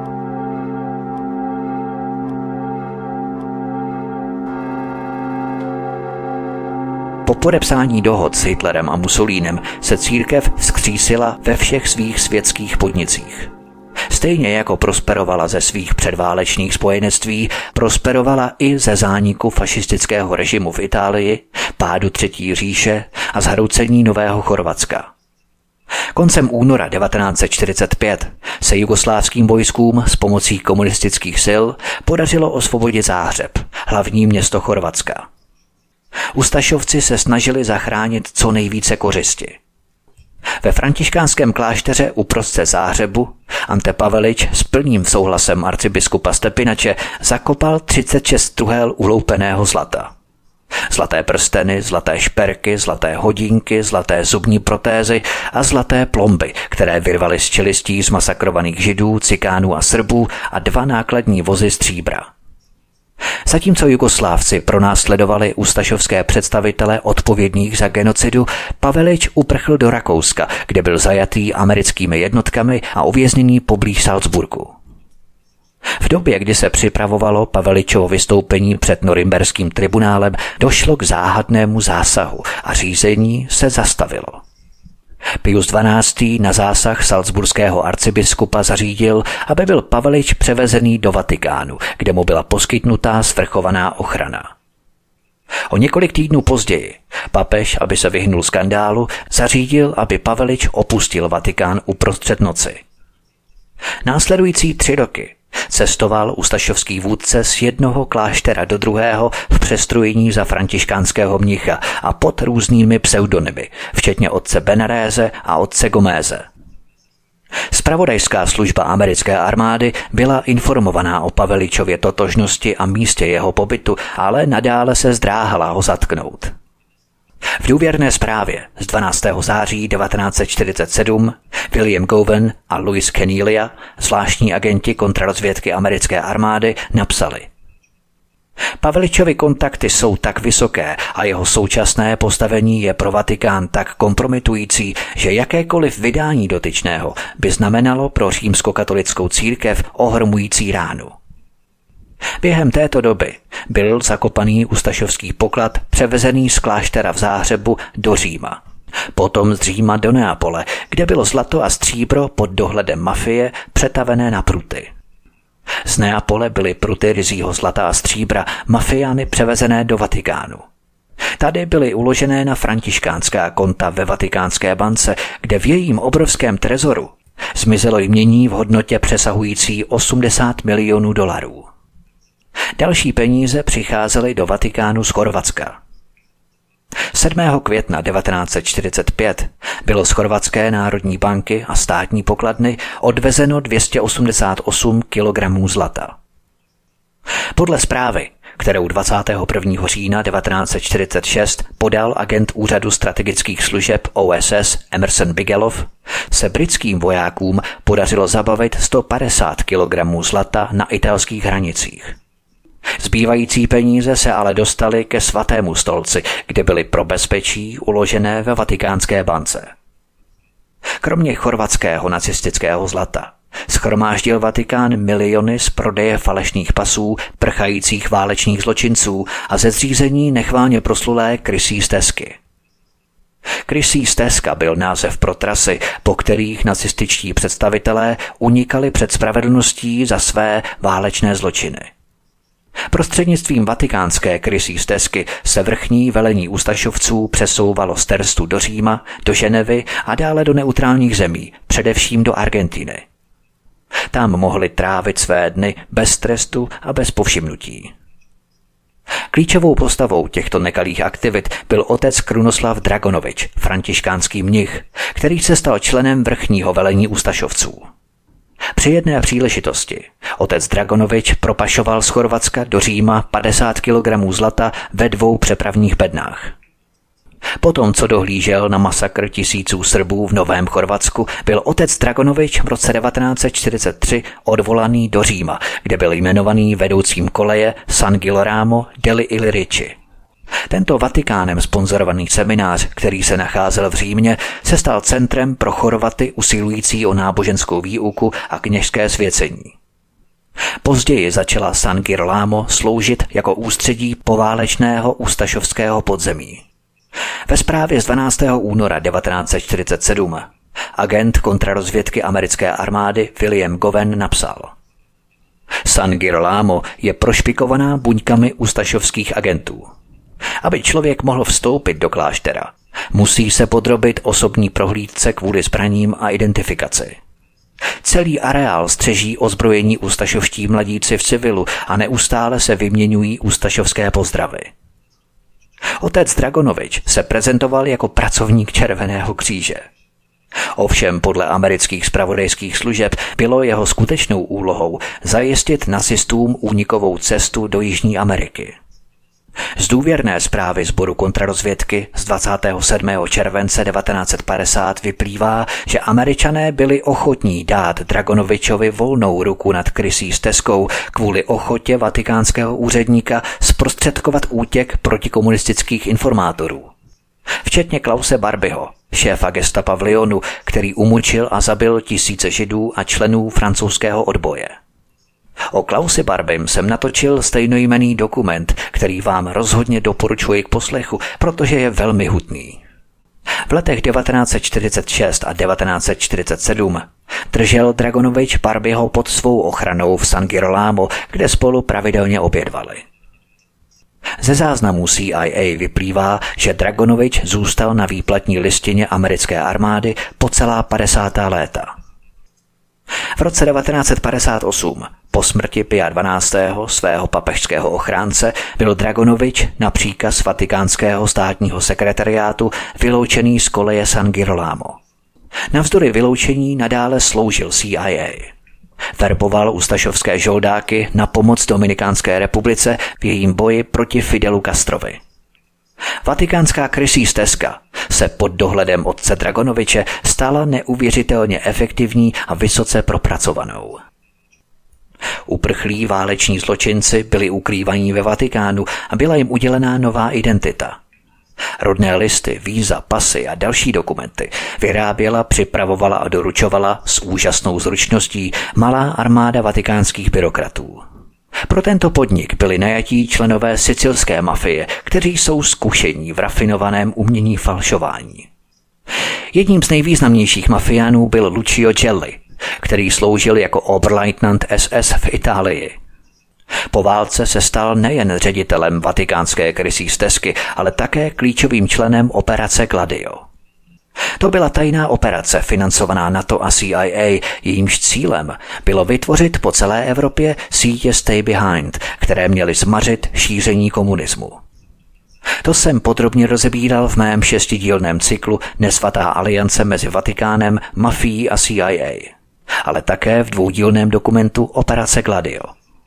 Po podepsání dohod s Hitlerem a Mussolínem se církev vzkřísila ve všech svých světských podnicích. Stejně jako prosperovala ze svých předválečných spojenectví, prosperovala i ze zániku fašistického režimu v Itálii, pádu Třetí říše a zhroucení Nového Chorvatska. Koncem února devatenáct set čtyřicet pět se jugoslávským vojskům s pomocí komunistických sil podařilo osvobodit Záhřeb, hlavní město Chorvatska. Ustašovci se snažili zachránit co nejvíce kořisti. Ve františkánském klášteře uprostřed Záhřebu Ante Pavelič s plným souhlasem arcibiskupa Stepinače zakopal třicet šest truhel uloupeného zlata. Zlaté prsteny, zlaté šperky, zlaté hodinky, zlaté zubní protézy a zlaté plomby, které vyrvaly z čelistí zmasakrovaných Židů, Cikánů a Srbů, a dva nákladní vozy stříbra. Zatímco Jugoslávci pronásledovali ustašovské představitele odpovědných za genocidu, Pavelič uprchl do Rakouska, kde byl zajatý americkými jednotkami a uvězněný poblíž Salzburgu. V době, kdy se připravovalo Paveličovo vystoupení před norimberským tribunálem, došlo k záhadnému zásahu a řízení se zastavilo. Pius dvanáctý na zásah salzburského arcibiskupa zařídil, aby byl Pavelič převezený do Vatikánu, kde mu byla poskytnutá svrchovaná ochrana. O několik týdnů později papež, aby se vyhnul skandálu, zařídil, aby Pavelič opustil Vatikán uprostřed noci. Následující tři roky cestoval ustašovský vůdce z jednoho kláštera do druhého v přestrojení za františkánského mnicha a pod různými pseudonymy, včetně otce Benaréze a otce Goméze. Zpravodajská služba americké armády byla informovaná o Paveličově totožnosti a místě jeho pobytu, ale nadále se zdráhala ho zatknout. V důvěrné zprávě z dvanáctého září devatenáct set čtyřicet sedm William Gowen a Louis Kennelia, zvláštní agenti kontrarozvědky americké armády, napsali: Paveličovy kontakty jsou tak vysoké a jeho současné postavení je pro Vatikán tak kompromitující, že jakékoliv vydání dotyčného by znamenalo pro římskokatolickou církev ohromující ránu. Během této doby byl zakopaný ustašovský poklad převezený z kláštera v Záhřebu do Říma. Potom z Říma do Neapole, kde bylo zlato a stříbro pod dohledem mafie přetavené na pruty. Z Neapole byly pruty ryzího zlata a stříbra mafiány převezené do Vatikánu. Tady byly uložené na františkánská konta ve Vatikánské bance, kde v jejím obrovském trezoru zmizelo jmění v hodnotě přesahující osmdesát milionů dolarů. Další peníze přicházely do Vatikánu z Chorvatska. sedmého května devatenáct set čtyřicet pět bylo z Chorvatské národní banky a státní pokladny odvezeno dvě stě osmdesát osm kilogramů zlata. Podle zprávy, kterou dvacátého prvního října devatenáct set čtyřicet šest podal agent Úřadu strategických služeb O S S Emerson Bigelow, se britským vojákům podařilo zabavit sto padesát kilogramů zlata na italských hranicích. Zbývající peníze se ale dostaly ke Svatému stolci, kde byly pro bezpečí uložené ve Vatikánské bance. Kromě chorvatského nacistického zlata shromáždil Vatikán miliony z prodeje falešných pasů prchajících válečných zločinců a ze zřízení nechválně proslulé krysí stezky. Krysí stezka byl název pro trasy, po kterých nacističtí představitelé unikali před spravedlností za své válečné zločiny. Prostřednictvím vatikánské krysí stezky se vrchní velení ustašovců přesouvalo z Terstu do Říma, do Ženevy a dále do neutrálních zemí, především do Argentiny. Tam mohli trávit své dny bez trestu a bez povšimnutí. Klíčovou postavou těchto nekalých aktivit byl otec Krunoslav Dragonovič, františkánský mnich, který se stal členem vrchního velení ustašovců. Při jedné příležitosti otec Dragonovič propašoval z Chorvatska do Říma padesát kilogramů zlata ve dvou přepravních bednách. Potom, co dohlížel na masakr tisíců Srbů v Novém Chorvatsku, byl otec Dragonovič v roce devatenáct set čtyřicet tři odvolaný do Říma, kde byl jmenovaný vedoucím koleje San Girolamo degli Illyrici. Tento Vatikánem sponzorovaný seminář, který se nacházel v Římě, se stal centrem pro Chorvaty usilující o náboženskou výuku a kněžské svěcení. Později začala San Girolamo sloužit jako ústředí poválečného ustašovského podzemí. Ve zprávě z dvanáctého února devatenáct set čtyřicet sedm agent kontrarozvědky americké armády William Gowen napsal: San Girolamo je prošpikovaná buňkami ustašovských agentů. Aby člověk mohl vstoupit do kláštera, musí se podrobit osobní prohlídce kvůli zbraním a identifikaci. Celý areál střeží ozbrojení ustašovští mladíci v civilu a neustále se vyměňují ustašovské pozdravy. Otec Dragonovič se prezentoval jako pracovník Červeného kříže. Ovšem podle amerických zpravodajských služeb bylo jeho skutečnou úlohou zajistit nacistům únikovou cestu do Jižní Ameriky. Z důvěrné zprávy sboru kontrarozvědky z dvacátého sedmého července devatenáct set padesát vyplývá, že Američané byli ochotní dát Dragonovičovi volnou ruku nad krysí stezkou kvůli ochotě vatikánského úředníka zprostředkovat útěk protikomunistických informátorů. Včetně Klause Barbieho, šéfa gestapa v Lyonu, který umučil a zabil tisíce Židů a členů francouzského odboje. O Klausi Barbim jsem natočil stejnojmenný dokument, který vám rozhodně doporučuji k poslechu, protože je velmi hutný. V letech devatenáct set čtyřicet šest a devatenáct set čtyřicet sedm držel Dragonovič Barbieho pod svou ochranou v San Girolamo, kde spolu pravidelně obědvali. Ze záznamů C I A vyplývá, že Dragonovič zůstal na výplatní listině americké armády po celá padesátá léta. V roce devatenáct set padesát osm, po smrti Pia dvanáctého svého papežského ochránce, byl Dragonovič na příkaz vatikánského státního sekretariátu vyloučený z koleje San Girolamo. Navzdory vyloučení nadále sloužil C I A. Verboval ustašovské žoldáky na pomoc Dominikánské republice v jejím boji proti Fidelu Castrovi. Vatikánská krysí stezka se pod dohledem otce Dragonoviče stala neuvěřitelně efektivní a vysoce propracovanou. Uprchlí váleční zločinci byli ukrývaní ve Vatikánu a byla jim udělená nová identita. Rodné listy, víza, pasy a další dokumenty vyráběla, připravovala a doručovala s úžasnou zručností malá armáda vatikánských byrokratů. Pro tento podnik byli najatí členové sicilské mafie, kteří jsou zkušení v rafinovaném umění falšování. Jedním z nejvýznamnějších mafiánů byl Lucio Gelli, který sloužil jako Oberleutnant S S v Itálii. Po válce se stal nejen ředitelem vatikánské krysí stezky, ale také klíčovým členem operace Gladio. To byla tajná operace financovaná NATO a C I A, jejímž cílem bylo vytvořit po celé Evropě sítě Stay Behind, které měly zmařit šíření komunismu. To jsem podrobně rozebíral v mém šestidílném cyklu Nesvatá aliance mezi Vatikánem, mafií a C I A, ale také v dvoudílném dokumentu Operace Gladio.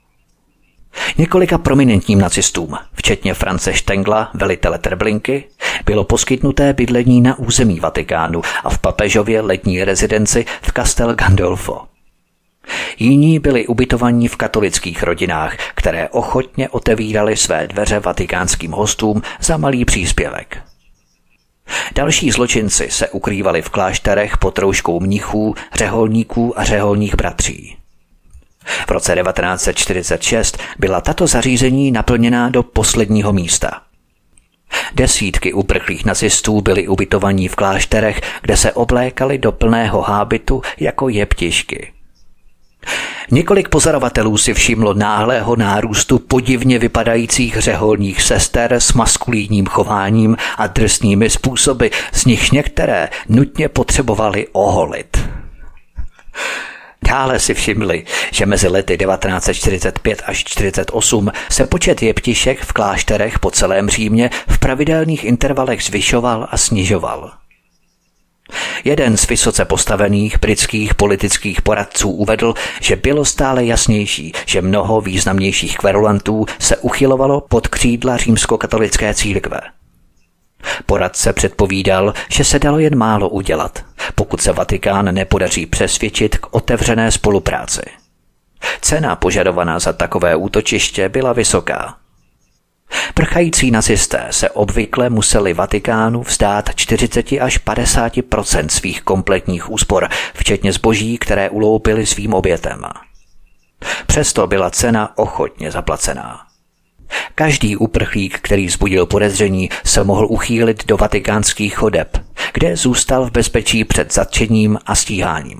Několika prominentním nacistům, včetně France Stengla, velitele Treblinky, bylo poskytnuté bydlení na území Vatikánu a v papežově letní rezidenci v Castel Gandolfo. Jiní byli ubytovaní v katolických rodinách, které ochotně otevíraly své dveře vatikánským hostům za malý příspěvek. Další zločinci se ukrývali v klášterech pod rouškou mnichů, řeholníků a řeholních bratří. V roce devatenáct set čtyřicet šest byla tato zařízení naplněná do posledního místa. Desítky uprchlých nacistů byli ubytovaní v klášterech, kde se oblékali do plného hábitu jako jeptišky. Několik pozorovatelů si všimlo náhlého nárůstu podivně vypadajících řeholních sester s maskulínním chováním a drsnými způsoby, z nichž některé nutně potřebovali oholit. Dále si všimli, že mezi lety devatenáct set čtyřicet pět až čtyřicet osm se počet jeptišek v klášterech po celém Římě v pravidelných intervalech zvyšoval a snižoval. Jeden z vysoce postavených britských politických poradců uvedl, že bylo stále jasnější, že mnoho významnějších kverulantů se uchylovalo pod křídla římskokatolické církve. Poradce předpovídal, že se dalo jen málo udělat, pokud se Vatikán nepodaří přesvědčit k otevřené spolupráci. Cena požadovaná za takové útočiště byla vysoká. Prchající nacisté se obvykle museli Vatikánu vzdát čtyřicet až padesát procent svých kompletních úspor, včetně zboží, které uloupili svým obětem. Přesto byla cena ochotně zaplacená. Každý uprchlík, který vzbudil podezření, se mohl uchýlit do vatikánských chodeb, kde zůstal v bezpečí před zatčením a stíháním.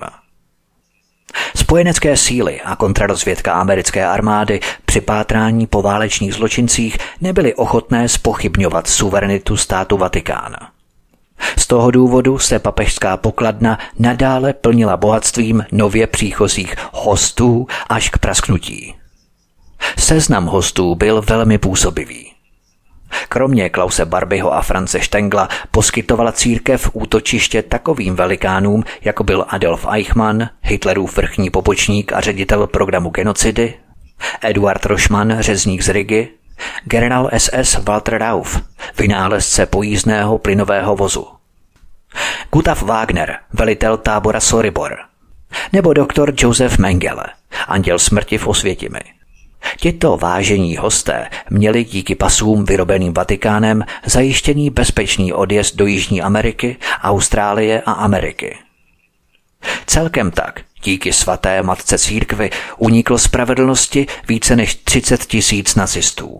Spojenecké síly a kontrarozvědka americké armády při pátrání po válečných zločincích nebyly ochotné zpochybňovat suverenitu státu Vatikán. Z toho důvodu se papežská pokladna nadále plnila bohatstvím nově příchozích hostů až k prasknutí. Seznam hostů byl velmi působivý. Kromě Klause Barbieho a Franze Stengla poskytovala církev útočiště takovým velikánům, jako byl Adolf Eichmann, Hitlerův vrchní pobočník a ředitel programu genocidy, Eduard Rošman, řezník z Rigy, generál S S Walter Rauff, vynálezce pojízdného plynového vozu, Gustav Wagner, velitel tábora Sobibor, nebo doktor Josef Mengele, anděl smrti v Osvětimi. Tito vážení hosté měli díky pasům vyrobeným Vatikánem zajištěný bezpečný odjezd do Jižní Ameriky, Austrálie a Ameriky. Celkem tak, díky svaté matce církvi, uniklo spravedlnosti více než třicet tisíc nacistů.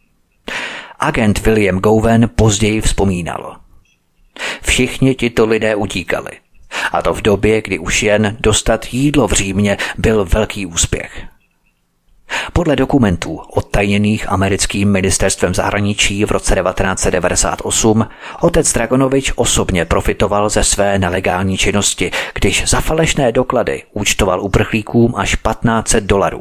Agent William Gowen později vzpomínal: Všichni tito lidé utíkali, a to v době, kdy už jen dostat jídlo v Římě byl velký úspěch. Podle dokumentů odtajněných americkým ministerstvem zahraničí v roce devatenáct set devadesát osm otec Dragonovič osobně profitoval ze své nelegální činnosti, když za falešné doklady účtoval uprchlíkům až patnáct set dolarů.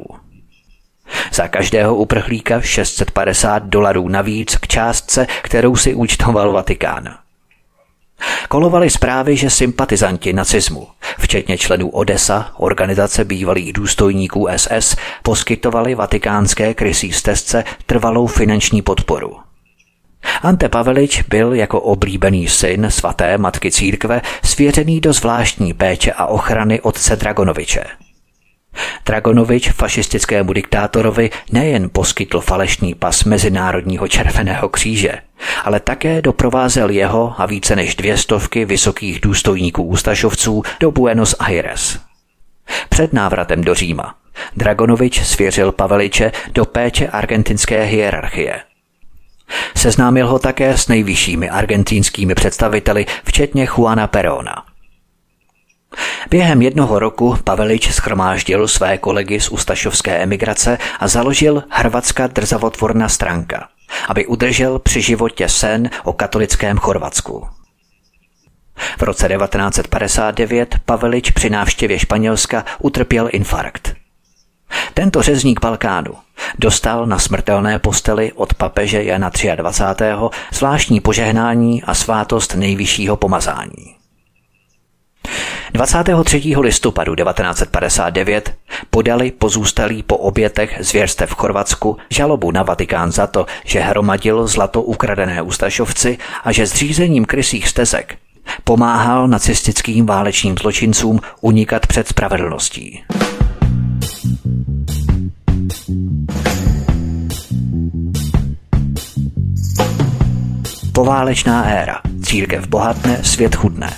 Za každého uprchlíka šest set padesát dolarů navíc k částce, kterou si účtoval Vatikán. Kolovaly zprávy, že sympatizanti nacismu, včetně členů Odessa, organizace bývalých důstojníků S S, poskytovali vatikánské krysí stezce trvalou finanční podporu. Ante Pavelič byl jako oblíbený syn svaté matky církve svěřený do zvláštní péče a ochrany otce Dragonoviče. Dragonovič fašistickému diktátorovi nejen poskytl falešný pas Mezinárodního červeného kříže, ale také doprovázel jeho a více než dvě stovky vysokých důstojníků ústašovců do Buenos Aires. Před návratem do Říma Dragonovič svěřil Paveliče do péče argentinské hierarchie. Seznámil ho také s nejvyššími argentinskými představiteli, včetně Juana Perona. Během jednoho roku Pavelič shromáždil své kolegy z ustašovské emigrace a založil Hrvatska drzavotvorná stránka, aby udržel při životě sen o katolickém Chorvatsku. V roce devatenáct set padesát devět Pavelič při návštěvě Španělska utrpěl infarkt. Tento řezník Balkánu dostal na smrtelné posteli od papeže Jana dvacátého třetího zvláštní požehnání a svátost nejvyššího pomazání. dvacátého třetího listopadu devatenáct set padesát devět podali pozůstalí po obětech zvěrstev v Chorvatsku žalobu na Vatikán za to, že hromadil zlato ukradené ustašovci a že zřízením krysích stezek pomáhal nacistickým válečným zločincům unikat před spravedlností. Poválečná éra. Církev bohatne, svět chudne.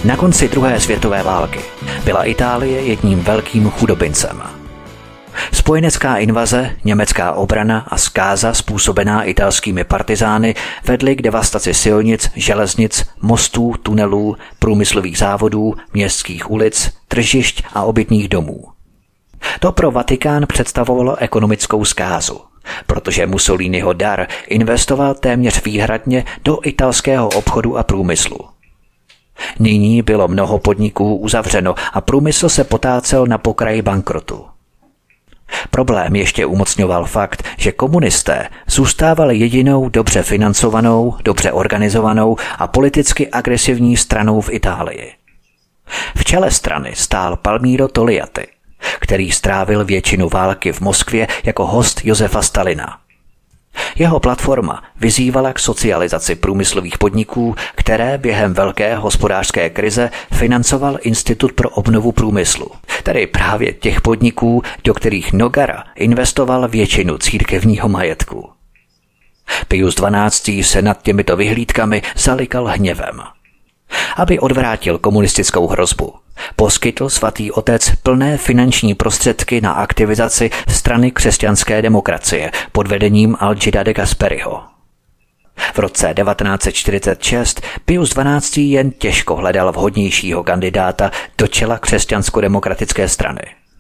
Na konci druhé světové války byla Itálie jedním velkým chudobincem. Spojenecká invaze, německá obrana a zkáza způsobená italskými partizány vedly k devastaci silnic, železnic, mostů, tunelů, průmyslových závodů, městských ulic, tržišť a obytných domů. To pro Vatikán představovalo ekonomickou zkázu, protože Mussoliniho dar investoval téměř výhradně do italského obchodu a průmyslu. Nyní bylo mnoho podniků uzavřeno a průmysl se potácel na pokraji bankrotu. Problém ještě umocňoval fakt, že komunisté zůstávali jedinou dobře financovanou, dobře organizovanou a politicky agresivní stranou v Itálii. V čele strany stál Palmiro Togliatti, který strávil většinu války v Moskvě jako host Josefa Stalina. Jeho platforma vyzývala k socializaci průmyslových podniků, které během velké hospodářské krize financoval Institut pro obnovu průmyslu, tedy právě těch podniků, do kterých Nogara investoval většinu církevního majetku. Pius dvanáctý se nad těmito vyhlídkami zalikal hněvem. Aby odvrátil komunistickou hrozbu, poskytl svatý otec plné finanční prostředky na aktivizaci strany křesťanské demokracie pod vedením Algida de Gasperiho. V roce devatenáct set čtyřicet šest Pius dvanáctý jen těžko hledal vhodnějšího kandidáta do čela křesťansko-demokratické strany.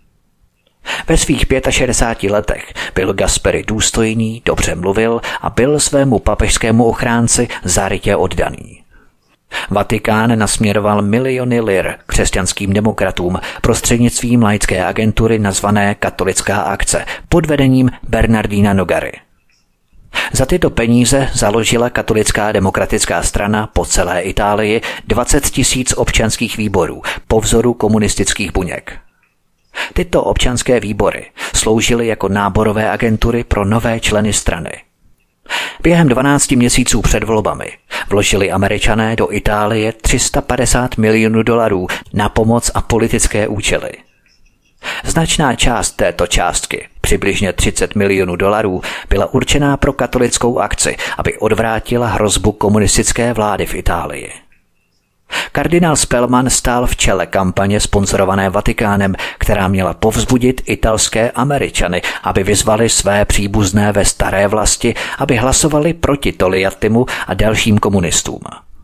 Ve svých šedesáti pěti letech byl Gasperi důstojný, dobře mluvil a byl svému papežskému ochránci zarytě oddaný. Vatikán nasměroval miliony lir křesťanským demokratům prostřednictvím laické agentury nazvané Katolická akce pod vedením Bernardina Nogary. Za tyto peníze založila Katolická demokratická strana po celé Itálii dvacet tisíc občanských výborů po vzoru komunistických buněk. Tyto občanské výbory sloužily jako náborové agentury pro nové členy strany. Během dvanácti měsíců před volbami vložili Američané do Itálie tři sta padesát milionů dolarů na pomoc a politické účely. Značná část této částky, přibližně třicet milionů dolarů, byla určená pro katolickou akci, aby odvrátila hrozbu komunistické vlády v Itálii. Kardinál Spellman stál v čele kampaně sponzorované Vatikánem, která měla povzbudit italské Američany, aby vyzvali své příbuzné ve staré vlasti, aby hlasovali proti Togliattimu a dalším komunistům.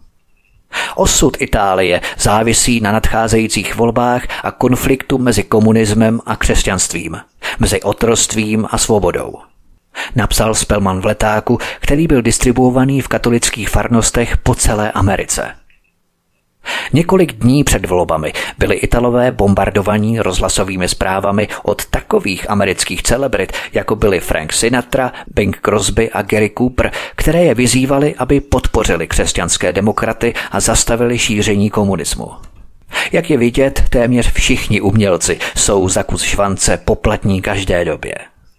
Osud Itálie závisí na nadcházejících volbách a konfliktu mezi komunismem a křesťanstvím, mezi otroctvím a svobodou. Napsal Spellman v letáku, který byl distribuovaný v katolických farnostech po celé Americe. Několik dní před volbami byli Italové bombardovaní rozhlasovými zprávami od takových amerických celebrit, jako byli Frank Sinatra, Bing Crosby a Gary Cooper, které je vyzývali, aby podpořili křesťanské demokraty a zastavili šíření komunismu. Jak je vidět, téměř všichni umělci jsou za kus švance poplatní každé době.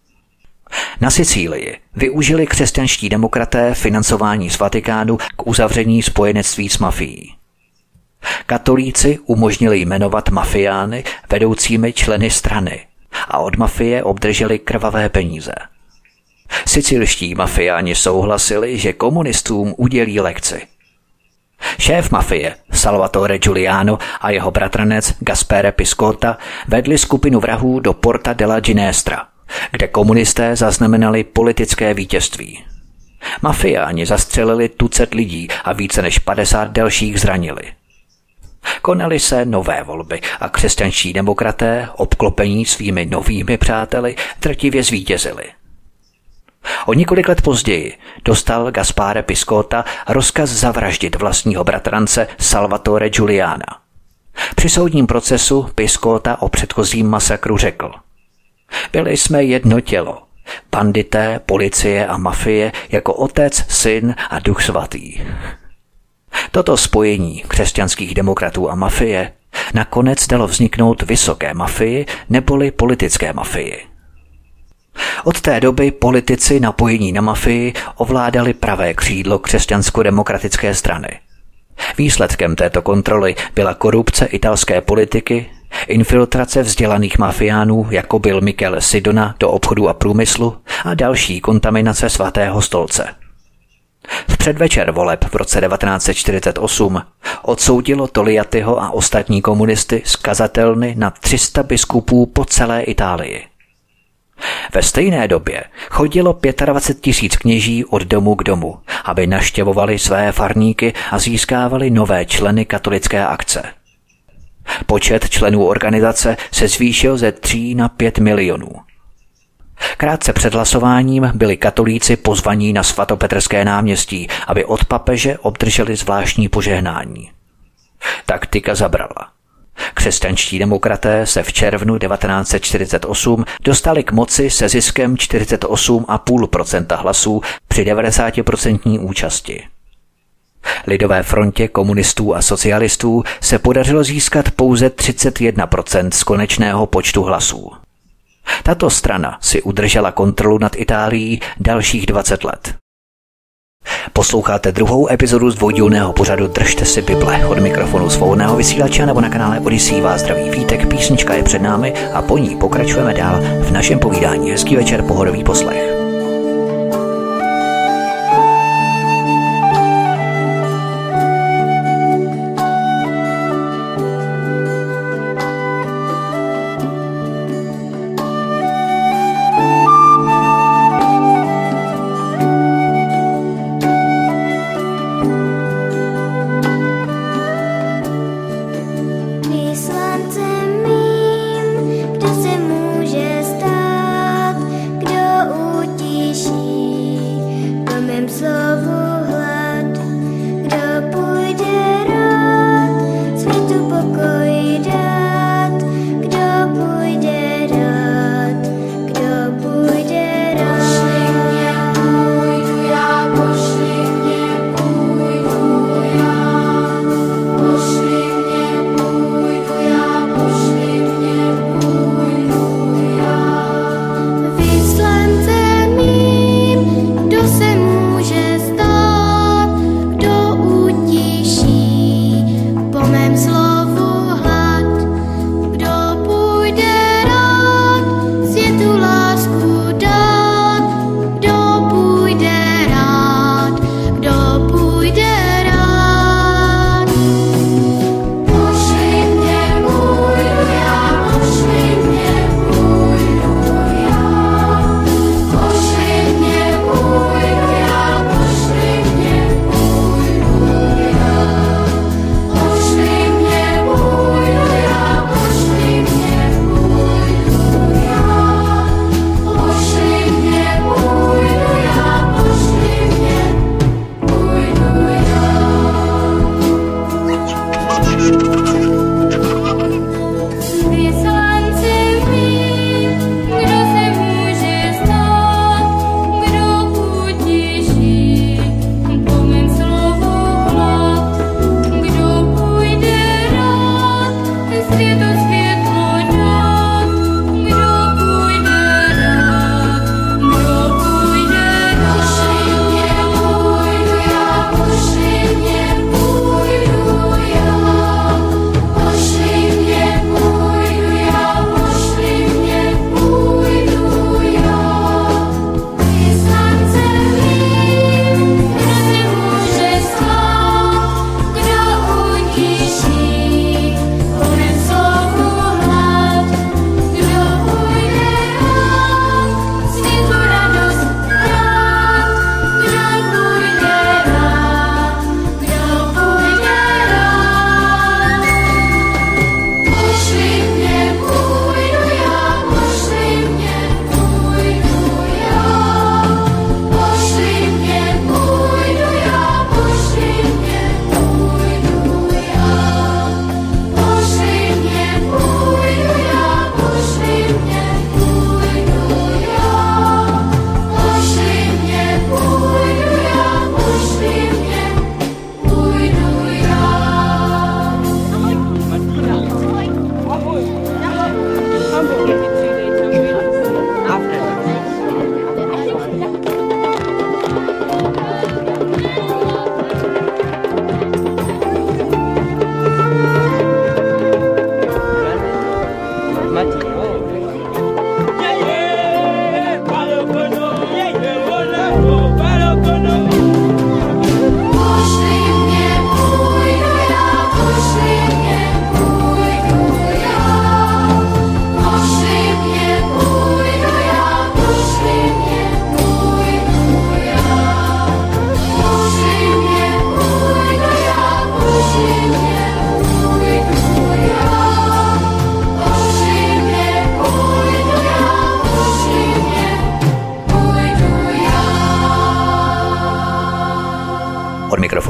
Na Sicílii využili křesťanští demokraté financování z Vatikánu k uzavření spojenectví s mafií. Katolíci umožnili jmenovat mafiány vedoucími členy strany a od mafie obdrželi krvavé peníze. Sicilští mafiáni souhlasili, že komunistům udělí lekci. Šéf mafie Salvatore Giuliano a jeho bratranec Gaspere Piscotta vedli skupinu vrahů do Porta della Ginestra, kde komunisté zaznamenali politické vítězství. Mafiáni zastřelili tucet lidí a více než padesát dalších zranili. Konaly se nové volby a křesťanští demokraté, obklopení svými novými přáteli, drtivě zvítězili. O několik let později dostal Gaspare Piscotta rozkaz zavraždit vlastního bratrance Salvatore Giuliana. Při soudním procesu Piscotta o předchozím masakru řekl: Byli jsme jedno tělo, bandité, policie a mafie jako otec, syn a duch svatý. Toto spojení křesťanských demokratů a mafie nakonec dalo vzniknout vysoké mafii neboli politické mafii. Od té doby politici napojení na mafii ovládali pravé křídlo křesťansko-demokratické strany. Výsledkem této kontroly byla korupce italské politiky, infiltrace vzdělaných mafiánů, jako byl Michele Sidona, do obchodu a průmyslu a další kontaminace svatého stolce. V předvečer voleb v roce devatenáct set čtyřicet osm odsoudilo Togliattiho a ostatní komunisty z kazatelny na tři sta biskupů po celé Itálii. Ve stejné době chodilo dvacet pět tisíc kněží od domu k domu, aby navštěvovali své farníky a získávali nové členy katolické akce. Počet členů organizace se zvýšil ze tří na pět milionů. Krátce před hlasováním byli katolíci pozvaní na svatopetrské náměstí, aby od papeže obdrželi zvláštní požehnání. Taktika zabrala. Křesťanští demokraté se v červnu devatenáct set čtyřicet osm dostali k moci se ziskem čtyřicet osm celá pět procenta hlasů při devadesát procent účasti. Lidové frontě komunistů a socialistů se podařilo získat pouze třicet jedna procent z konečného počtu hlasů. Tato strana si udržela kontrolu nad Itálií dalších dvacet let. Posloucháte druhou epizodu z dvoudílného pořadu Držte si Bible. Od mikrofonu svobodného vysílače nebo na kanále Odyssey vás zdraví Vítek, písnička je před námi a po ní pokračujeme dál v našem povídání. Hezký večer, pohodový poslech. Vyslancem mým, kdo se může stát, kdo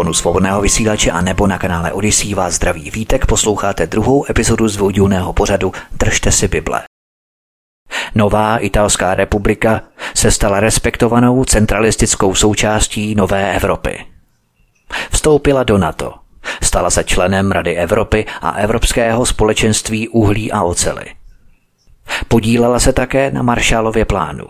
mikrofonu Svobodného vysílače a nebo na kanále Odyssey vás zdraví Vítek, posloucháte druhou epizodu z dvoudílného pořadu Držte si Bible. Nová Italská republika se stala respektovanou centralistickou součástí nové Evropy. Vstoupila do NATO, stala se členem Rady Evropy a Evropského společenství uhlí a oceli. Podílela se také na Marshallově plánu.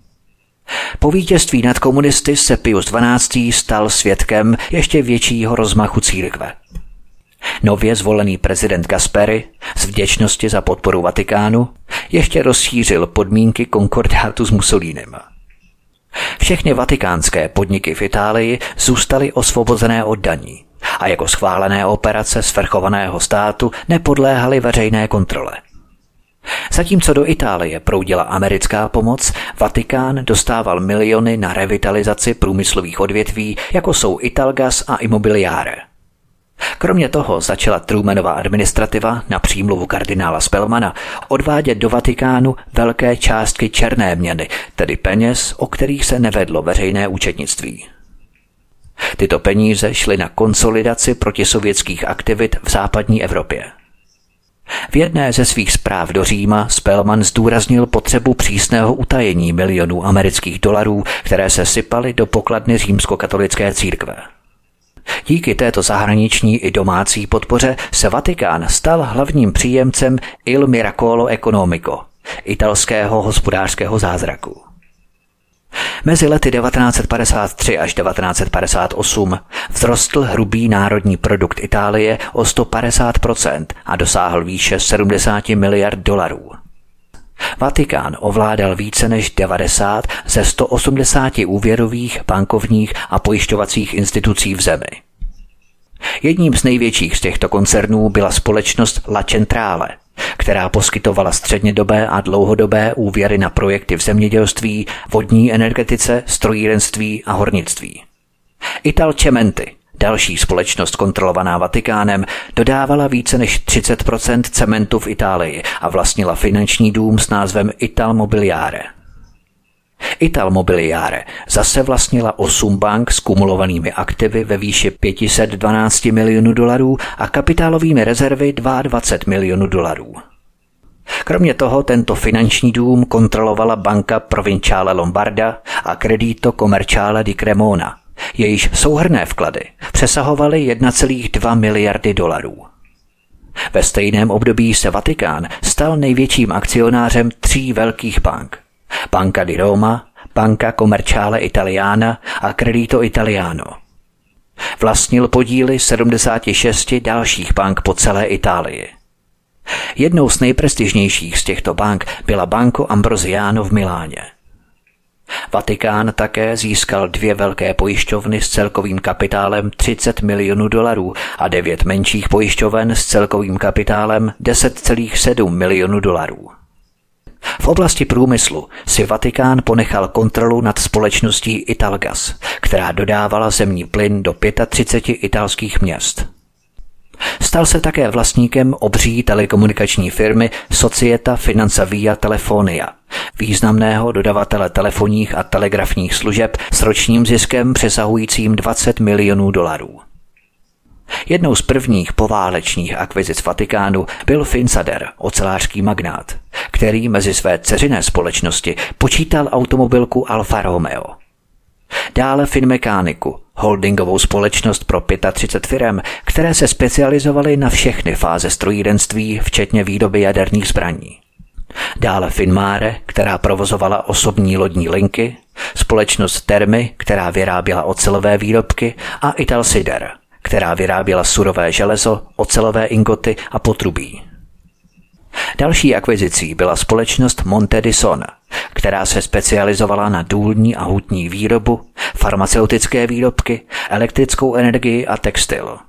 Po vítězství nad komunisty se Pius dvanáctý stal svědkem ještě většího rozmachu církve. Nově zvolený prezident Gasperi z vděčnosti za podporu Vatikánu ještě rozšířil podmínky konkordátu s Mussolínem. Všechny vatikánské podniky v Itálii zůstaly osvobozené od daní a jako schválené operace svrchovaného státu nepodléhaly veřejné kontrole. Zatímco do Itálie proudila americká pomoc, Vatikán dostával miliony na revitalizaci průmyslových odvětví, jako jsou Italgas a Immobiliare. Kromě toho začala Trumanova administrativa na přímluvu kardinála Spellmana odvádět do Vatikánu velké částky černé měny, tedy peněz, o kterých se nevedlo veřejné účetnictví. Tyto peníze šly na konsolidaci protisovětských aktivit v západní Evropě. V jedné ze svých zpráv do Říma Spellman zdůraznil potřebu přísného utajení milionů amerických dolarů, které se sypaly do pokladny římskokatolické církve. Díky této zahraniční i domácí podpoře se Vatikán stal hlavním příjemcem Il Miracolo Economico, italského hospodářského zázraku. Mezi lety devatenáct padesát tři až devatenáct padesát osm vzrostl hrubý národní produkt Itálie o sto padesát procent a dosáhl výše sedmdesát miliard dolarů. Vatikán ovládal více než devadesát ze sto osmdesáti úvěrových, bankovních a pojišťovacích institucí v zemi. Jedním z největších z těchto koncernů byla společnost La Centrale, která poskytovala střednědobé a dlouhodobé úvěry na projekty v zemědělství, vodní energetice, strojírenství a hornictví. Italcementi, další společnost kontrolovaná Vatikánem, dodávala více než třicet procent cementu v Itálii a vlastnila finanční dům s názvem Italmobiliare. Italmobiliare zase vlastnila osm bank s kumulovanými aktivy ve výši pět set dvanáct milionů dolarů a kapitálovými rezervy dvacet dva milionů dolarů. Kromě toho tento finanční dům kontrolovala banka Provinciale Lombarda a Credito Commerciale di Cremona, jejíž souhrnné vklady přesahovaly jedna celá dva miliardy dolarů. Ve stejném období se Vatikán stal největším akcionářem tří velkých bank: Banca di Roma, Banca Commerciale Italiana a Credito Italiano. Vlastnil podíly sedmdesáti šesti dalších bank po celé Itálii. Jednou z nejprestižnějších z těchto bank byla Banco Ambrosiano v Miláně. Vatikán také získal dvě velké pojišťovny s celkovým kapitálem třicet milionů dolarů a devět menších pojišťoven s celkovým kapitálem deset celá sedm milionů dolarů. V oblasti průmyslu si Vatikán ponechal kontrolu nad společností Italgas, která dodávala zemní plyn do třiceti pěti italských měst. Stal se také vlastníkem obří telekomunikační firmy Società Finanza Via Telefonia, významného dodavatele telefonních a telegrafních služeb s ročním ziskem přesahujícím dvacet milionů dolarů. Jednou z prvních poválečných akvizic Vatikánu byl Finsader, ocelářský magnát, který mezi své dceřiné společnosti počítal automobilku Alfa Romeo. Dále Finmecanicu, holdingovou společnost pro třicet pět firem, které se specializovaly na všechny fáze strojírenství, včetně výroby jaderných zbraní. Dále Finmare, která provozovala osobní lodní linky, společnost Termy, která vyráběla ocelové výrobky, a Italsider, která vyráběla surové železo, ocelové ingoty a potrubí. Další akvizicí byla společnost Monte di Sona, která se specializovala na důlní a hutní výrobu, farmaceutické výrobky, elektrickou energii a textil.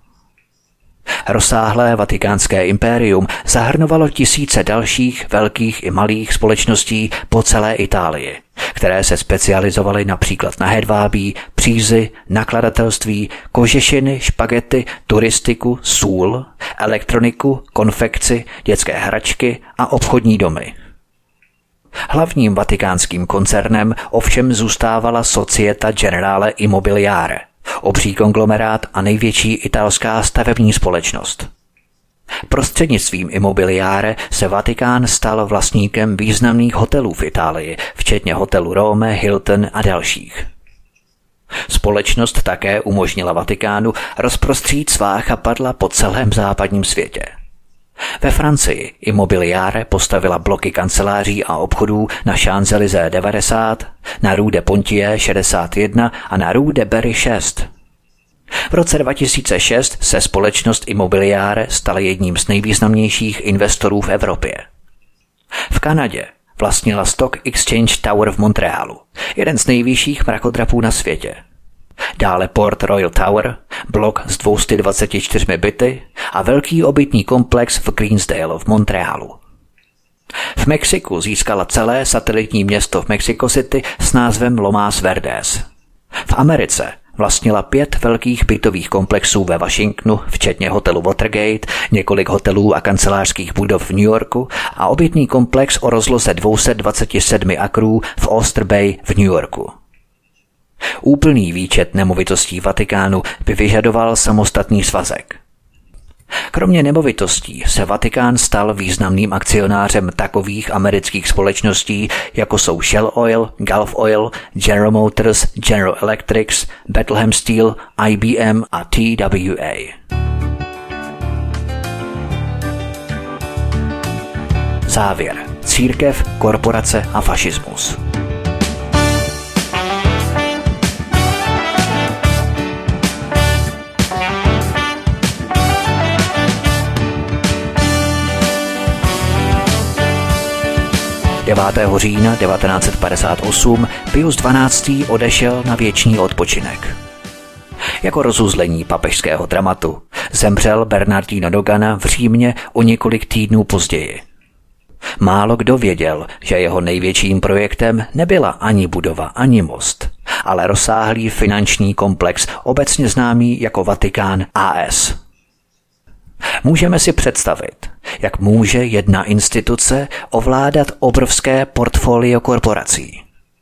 Rozsáhlé vatikánské impérium zahrnovalo tisíce dalších velkých i malých společností po celé Itálii, které se specializovaly například na hedvábí, přízy, nakladatelství, kožešiny, špagety, turistiku, sůl, elektroniku, konfekci, dětské hračky a obchodní domy. Hlavním vatikánským koncernem ovšem zůstávala Società Generale Immobiliare, obří konglomerát a největší italská stavební společnost. Prostřednictvím Immobiliare se Vatikán stal vlastníkem významných hotelů v Itálii, včetně hotelu Rome, Hilton a dalších. Společnost také umožnila Vatikánu rozprostřít svá chapadla po celém západním světě. Ve Francii Immobiliare postavila bloky kanceláří a obchodů na Champs-Élysées devadesát, na Rue de Pontier šedesát jedna a na Rue de Berry šest. V roce dva tisíce šest se společnost Immobiliare stala jedním z nejvýznamnějších investorů v Evropě. V Kanadě vlastnila Stock Exchange Tower v Montrealu, jeden z nejvyšších mrakodrapů na světě. Dále Port Royal Tower, blok s dvě stě dvacet čtyři byty a velký obytný komplex v Greensdale v Montrealu. V Mexiku získala celé satelitní město v Mexico City s názvem Lomas Verdes. V Americe vlastnila pět velkých bytových komplexů ve Washingtonu, včetně hotelu Watergate, několik hotelů a kancelářských budov v New Yorku a obytný komplex o rozloze dvě stě dvacet sedm akrů v Oyster Bay v New Yorku. Úplný výčet nemovitostí Vatikánu by vyžadoval samostatný svazek. Kromě nemovitostí se Vatikán stal významným akcionářem takových amerických společností, jako jsou Shell Oil, Gulf Oil, General Motors, General Electric, Bethlehem Steel, I B M a T W A. Závěr. Církev, korporace a fašismus. devátého října devatenáct set padesát osm Pius dvanáctý odešel na věčný odpočinek. Jako rozuzlení papežského dramatu zemřel Bernardino Dogana v Římě o několik týdnů později. Málo kdo věděl, že jeho největším projektem nebyla ani budova, ani most, ale rozsáhlý finanční komplex, obecně známý jako Vatikán A S. Můžeme si představit, jak může jedna instituce ovládat obrovské portfolio korporací.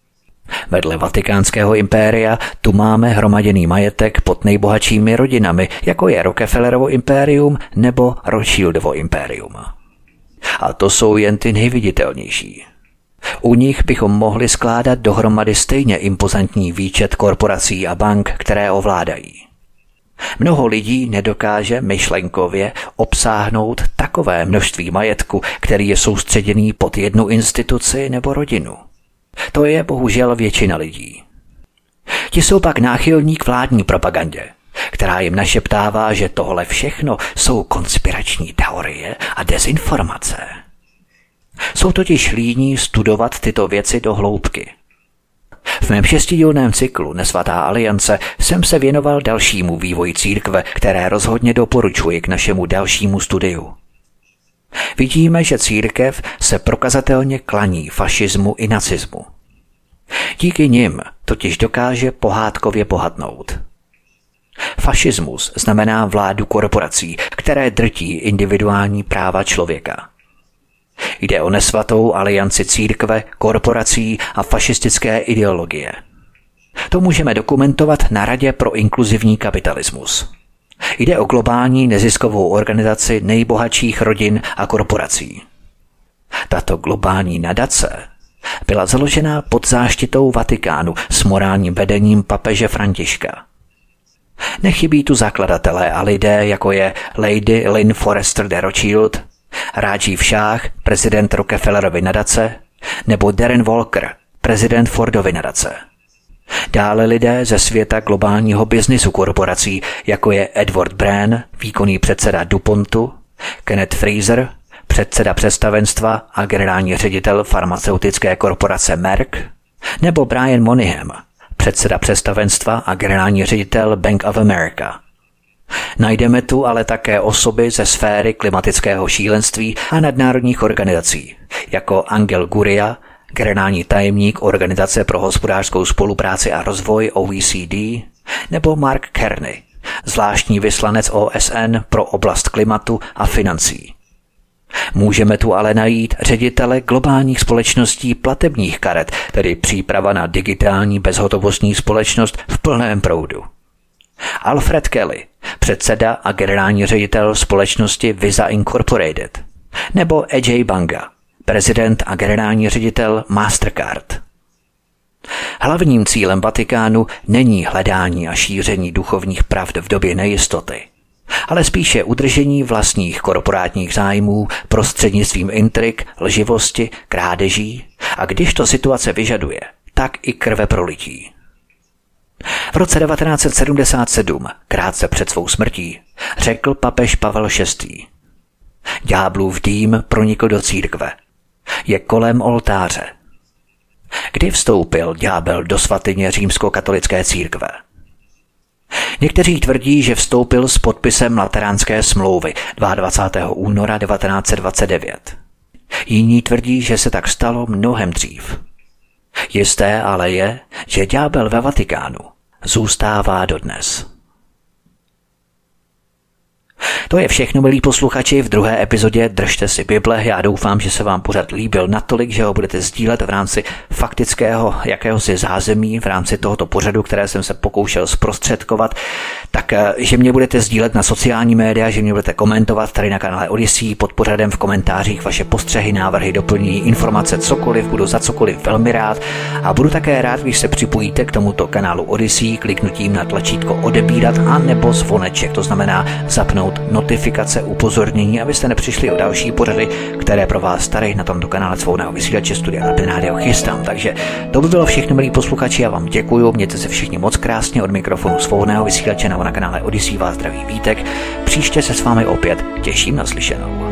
Vedle vatikánského impéria tu máme hromaděný majetek pod nejbohatšími rodinami, jako je Rockefellerovo impérium nebo Rothschildovo impérium. A to jsou jen ty nejviditelnější. U nich bychom mohli skládat dohromady stejně impozantní výčet korporací a bank, které ovládají. Mnoho lidí nedokáže myšlenkově obsáhnout takové množství majetku, který je soustředěný pod jednu instituci nebo rodinu. To je bohužel většina lidí. Ti jsou pak náchylní k vládní propagandě, která jim našeptává, že tohle všechno jsou konspirační teorie a dezinformace. Jsou totiž líní studovat tyto věci do hloubky. V mém šestidílném cyklu Nesvatá aliance jsem se věnoval dalšímu vývoji církve, které rozhodně doporučuji k našemu dalšímu studiu. Vidíme, že církev se prokazatelně klaní fašismu i nacismu. Díky nim totiž dokáže pohádkově bohatnout. Fašismus znamená vládu korporací, které drtí individuální práva člověka. Jde o nesvatou alianci církve, korporací a fašistické ideologie. To můžeme dokumentovat na Radě pro inkluzivní kapitalismus. Jde o globální neziskovou organizaci nejbohatších rodin a korporací. Tato globální nadace byla založena pod záštitou Vatikánu s morálním vedením papeže Františka. Nechybí tu zakladatelé a lidé, jako je Lady Lynn Forrester de Rothschild, Rajiv Shah, prezident Rockefellerovy nadace, nebo Darren Walker, prezident Fordovy nadace. Dále lidé ze světa globálního biznisu korporací, jako je Edward Brand, výkonný předseda DuPontu, Kenneth Fraser, předseda představenstva a generální ředitel farmaceutické korporace Merck, nebo Brian Moynihan, předseda představenstva a generální ředitel Bank of America. Najdeme tu ale také osoby ze sféry klimatického šílenství a nadnárodních organizací, jako Angel Gurria, generální tajemník Organizace pro hospodářskou spolupráci a rozvoj O E C D, nebo Mark Kearney, zvláštní vyslanec O S N pro oblast klimatu a financí. Můžeme tu ale najít ředitele globálních společností platebních karet, tedy příprava na digitální bezhotovostní společnost v plném proudu. Alfred Kelly, předseda a generální ředitel společnosti Visa Incorporated, nebo Ajay Banga, prezident a generální ředitel Mastercard. Hlavním cílem Vatikánu není hledání a šíření duchovních pravd v době nejistoty, ale spíše udržení vlastních korporátních zájmů prostřednictvím intrik, lživosti, krádeží a když to situace vyžaduje, tak i krve prolití. V roce devatenáct set sedmdesát sedm, krátce před svou smrtí, řekl papež Pavel šestý. Ďáblův dým pronikl do církve. Je kolem oltáře. Kdy vstoupil ďábel do svatyně římskokatolické církve? Někteří tvrdí, že vstoupil s podpisem Lateránské smlouvy dvacátého druhého února devatenáct set dvacet devět. Jiní tvrdí, že se tak stalo mnohem dřív. Jisté ale je, že ďábel ve Vatikánu zůstává dodnes. To je všechno, milí posluchači, v druhé epizodě Držte si Bible. Já doufám, že se vám pořad líbil natolik, že ho budete sdílet v rámci faktického jakéhosi zázemí, v rámci tohoto pořadu, které jsem se pokoušel zprostředkovat, tak že mě budete sdílet na sociální média, že mě budete komentovat tady na kanále Odyssey pod pořadem v komentářích vaše postřehy, návrhy, doplnění, informace, cokoliv, budu za cokoliv velmi rád a budu také rád, když se připojíte k tomuto kanálu Odyssey kliknutím na tlačítko odebírat a nebo zvoneček, to znamená zapnout notifikace, upozornění, abyste nepřišli o další pořady, které pro vás tady na tomto kanále Svobodného vysílače Studia Tapin Radio chystám. Takže to by bylo všechno, milí posluchači, já vám děkuju, mějte se všichni moc krásně, od mikrofonu Svobodného vysílače nebo na kanále Odyssey vás zdraví Vítek. Příště se s vámi opět těším na slyšenou.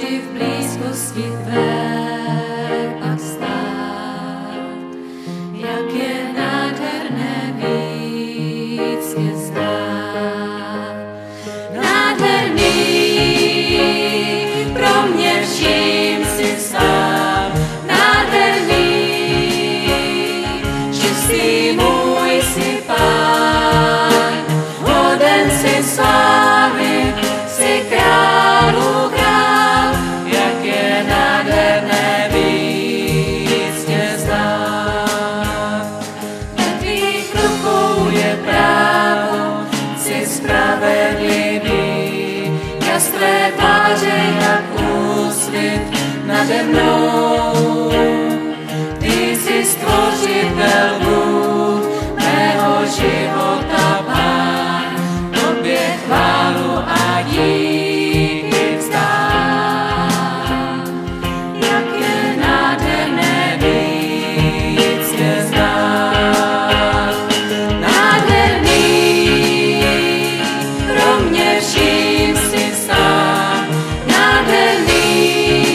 v blízkosti tvé pak stát. Jak je nádherné víc je znát. Nádherný, pro mě vším si sám. Nádherný, čistý můj si Pán. Hoden si slávy, si králu král. Jak je nádherné víc tě znát. Ve tvých rukou je právo, jsi spravedlivý. Jas tvé tváře jak úsvit nade mnou. Ty jsi stvořitel Bůh mého života, Pán. Tobě chválu a díky vzdám. Jak je nádherné víc tě znát. Nádherný, pro mě vším si sám. Nádherný,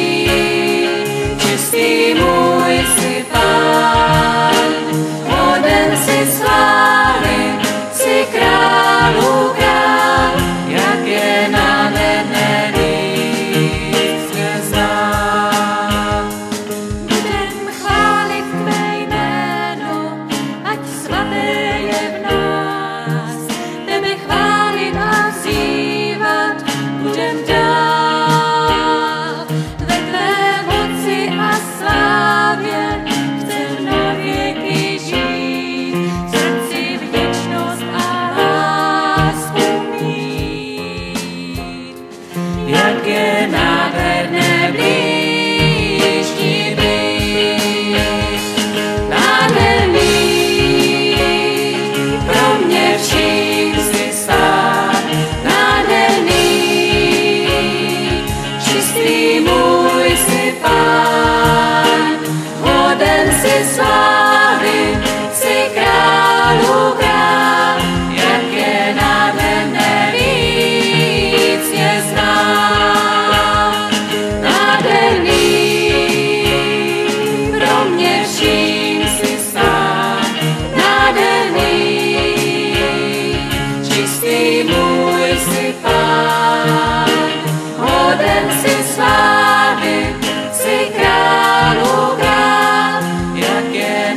čistý můj si Pán. Hoden si slávy, si králu král. Jak je nádherné víc tě znát. Budem chválit tvé jméno, ať svaté je v nás. Tebe chválit a vzývat budem dál. Ve tvé moci a slávě chcem na věky žít. V srdci vděčnost a lásku mít. Jak je nádherné blíž ti být. Nádherný, pro mě vším si stát. Nádherný, čistý můj si Pán. Hoden si slávy, si králu král. Jak je nádherné víc je znát. Nádherný, pro mě vším si stát. Nádherný, čistý můj si Pán. Hoden si slávy, si králu král. Jak je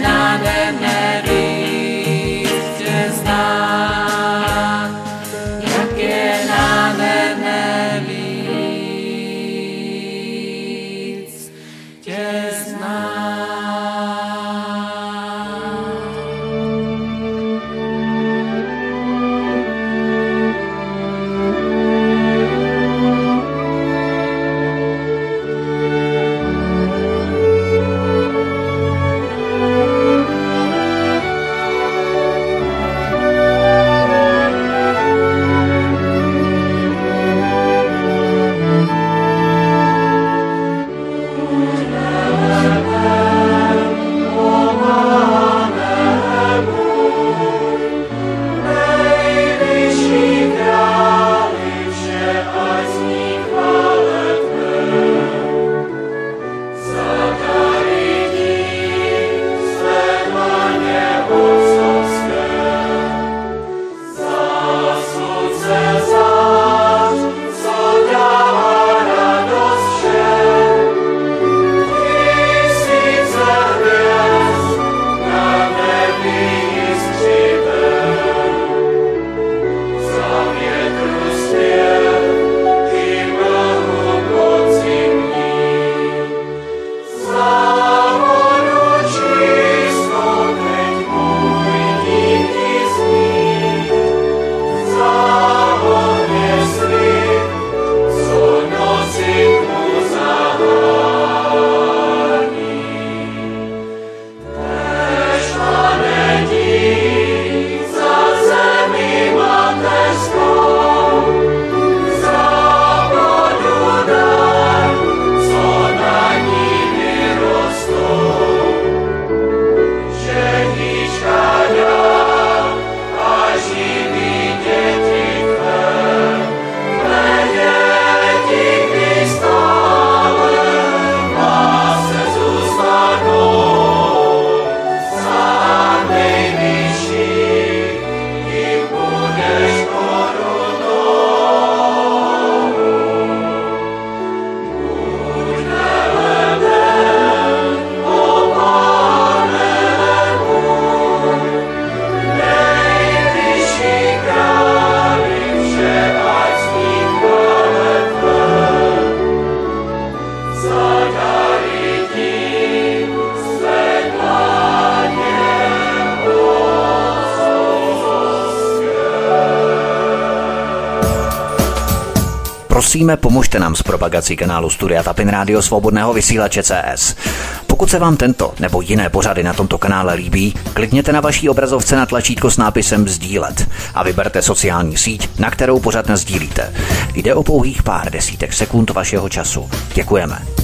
Prosíme, pomožte nám s propagací kanálu Studia Tapin Rádio Svobodného vysílače C S. Pokud se vám tento nebo jiné pořady na tomto kanále líbí, klikněte na vaší obrazovce na tlačítko s nápisem sdílet a vyberte sociální síť, na kterou pořad nasdílíte. Jde o pouhých pár desítek sekund vašeho času. Děkujeme.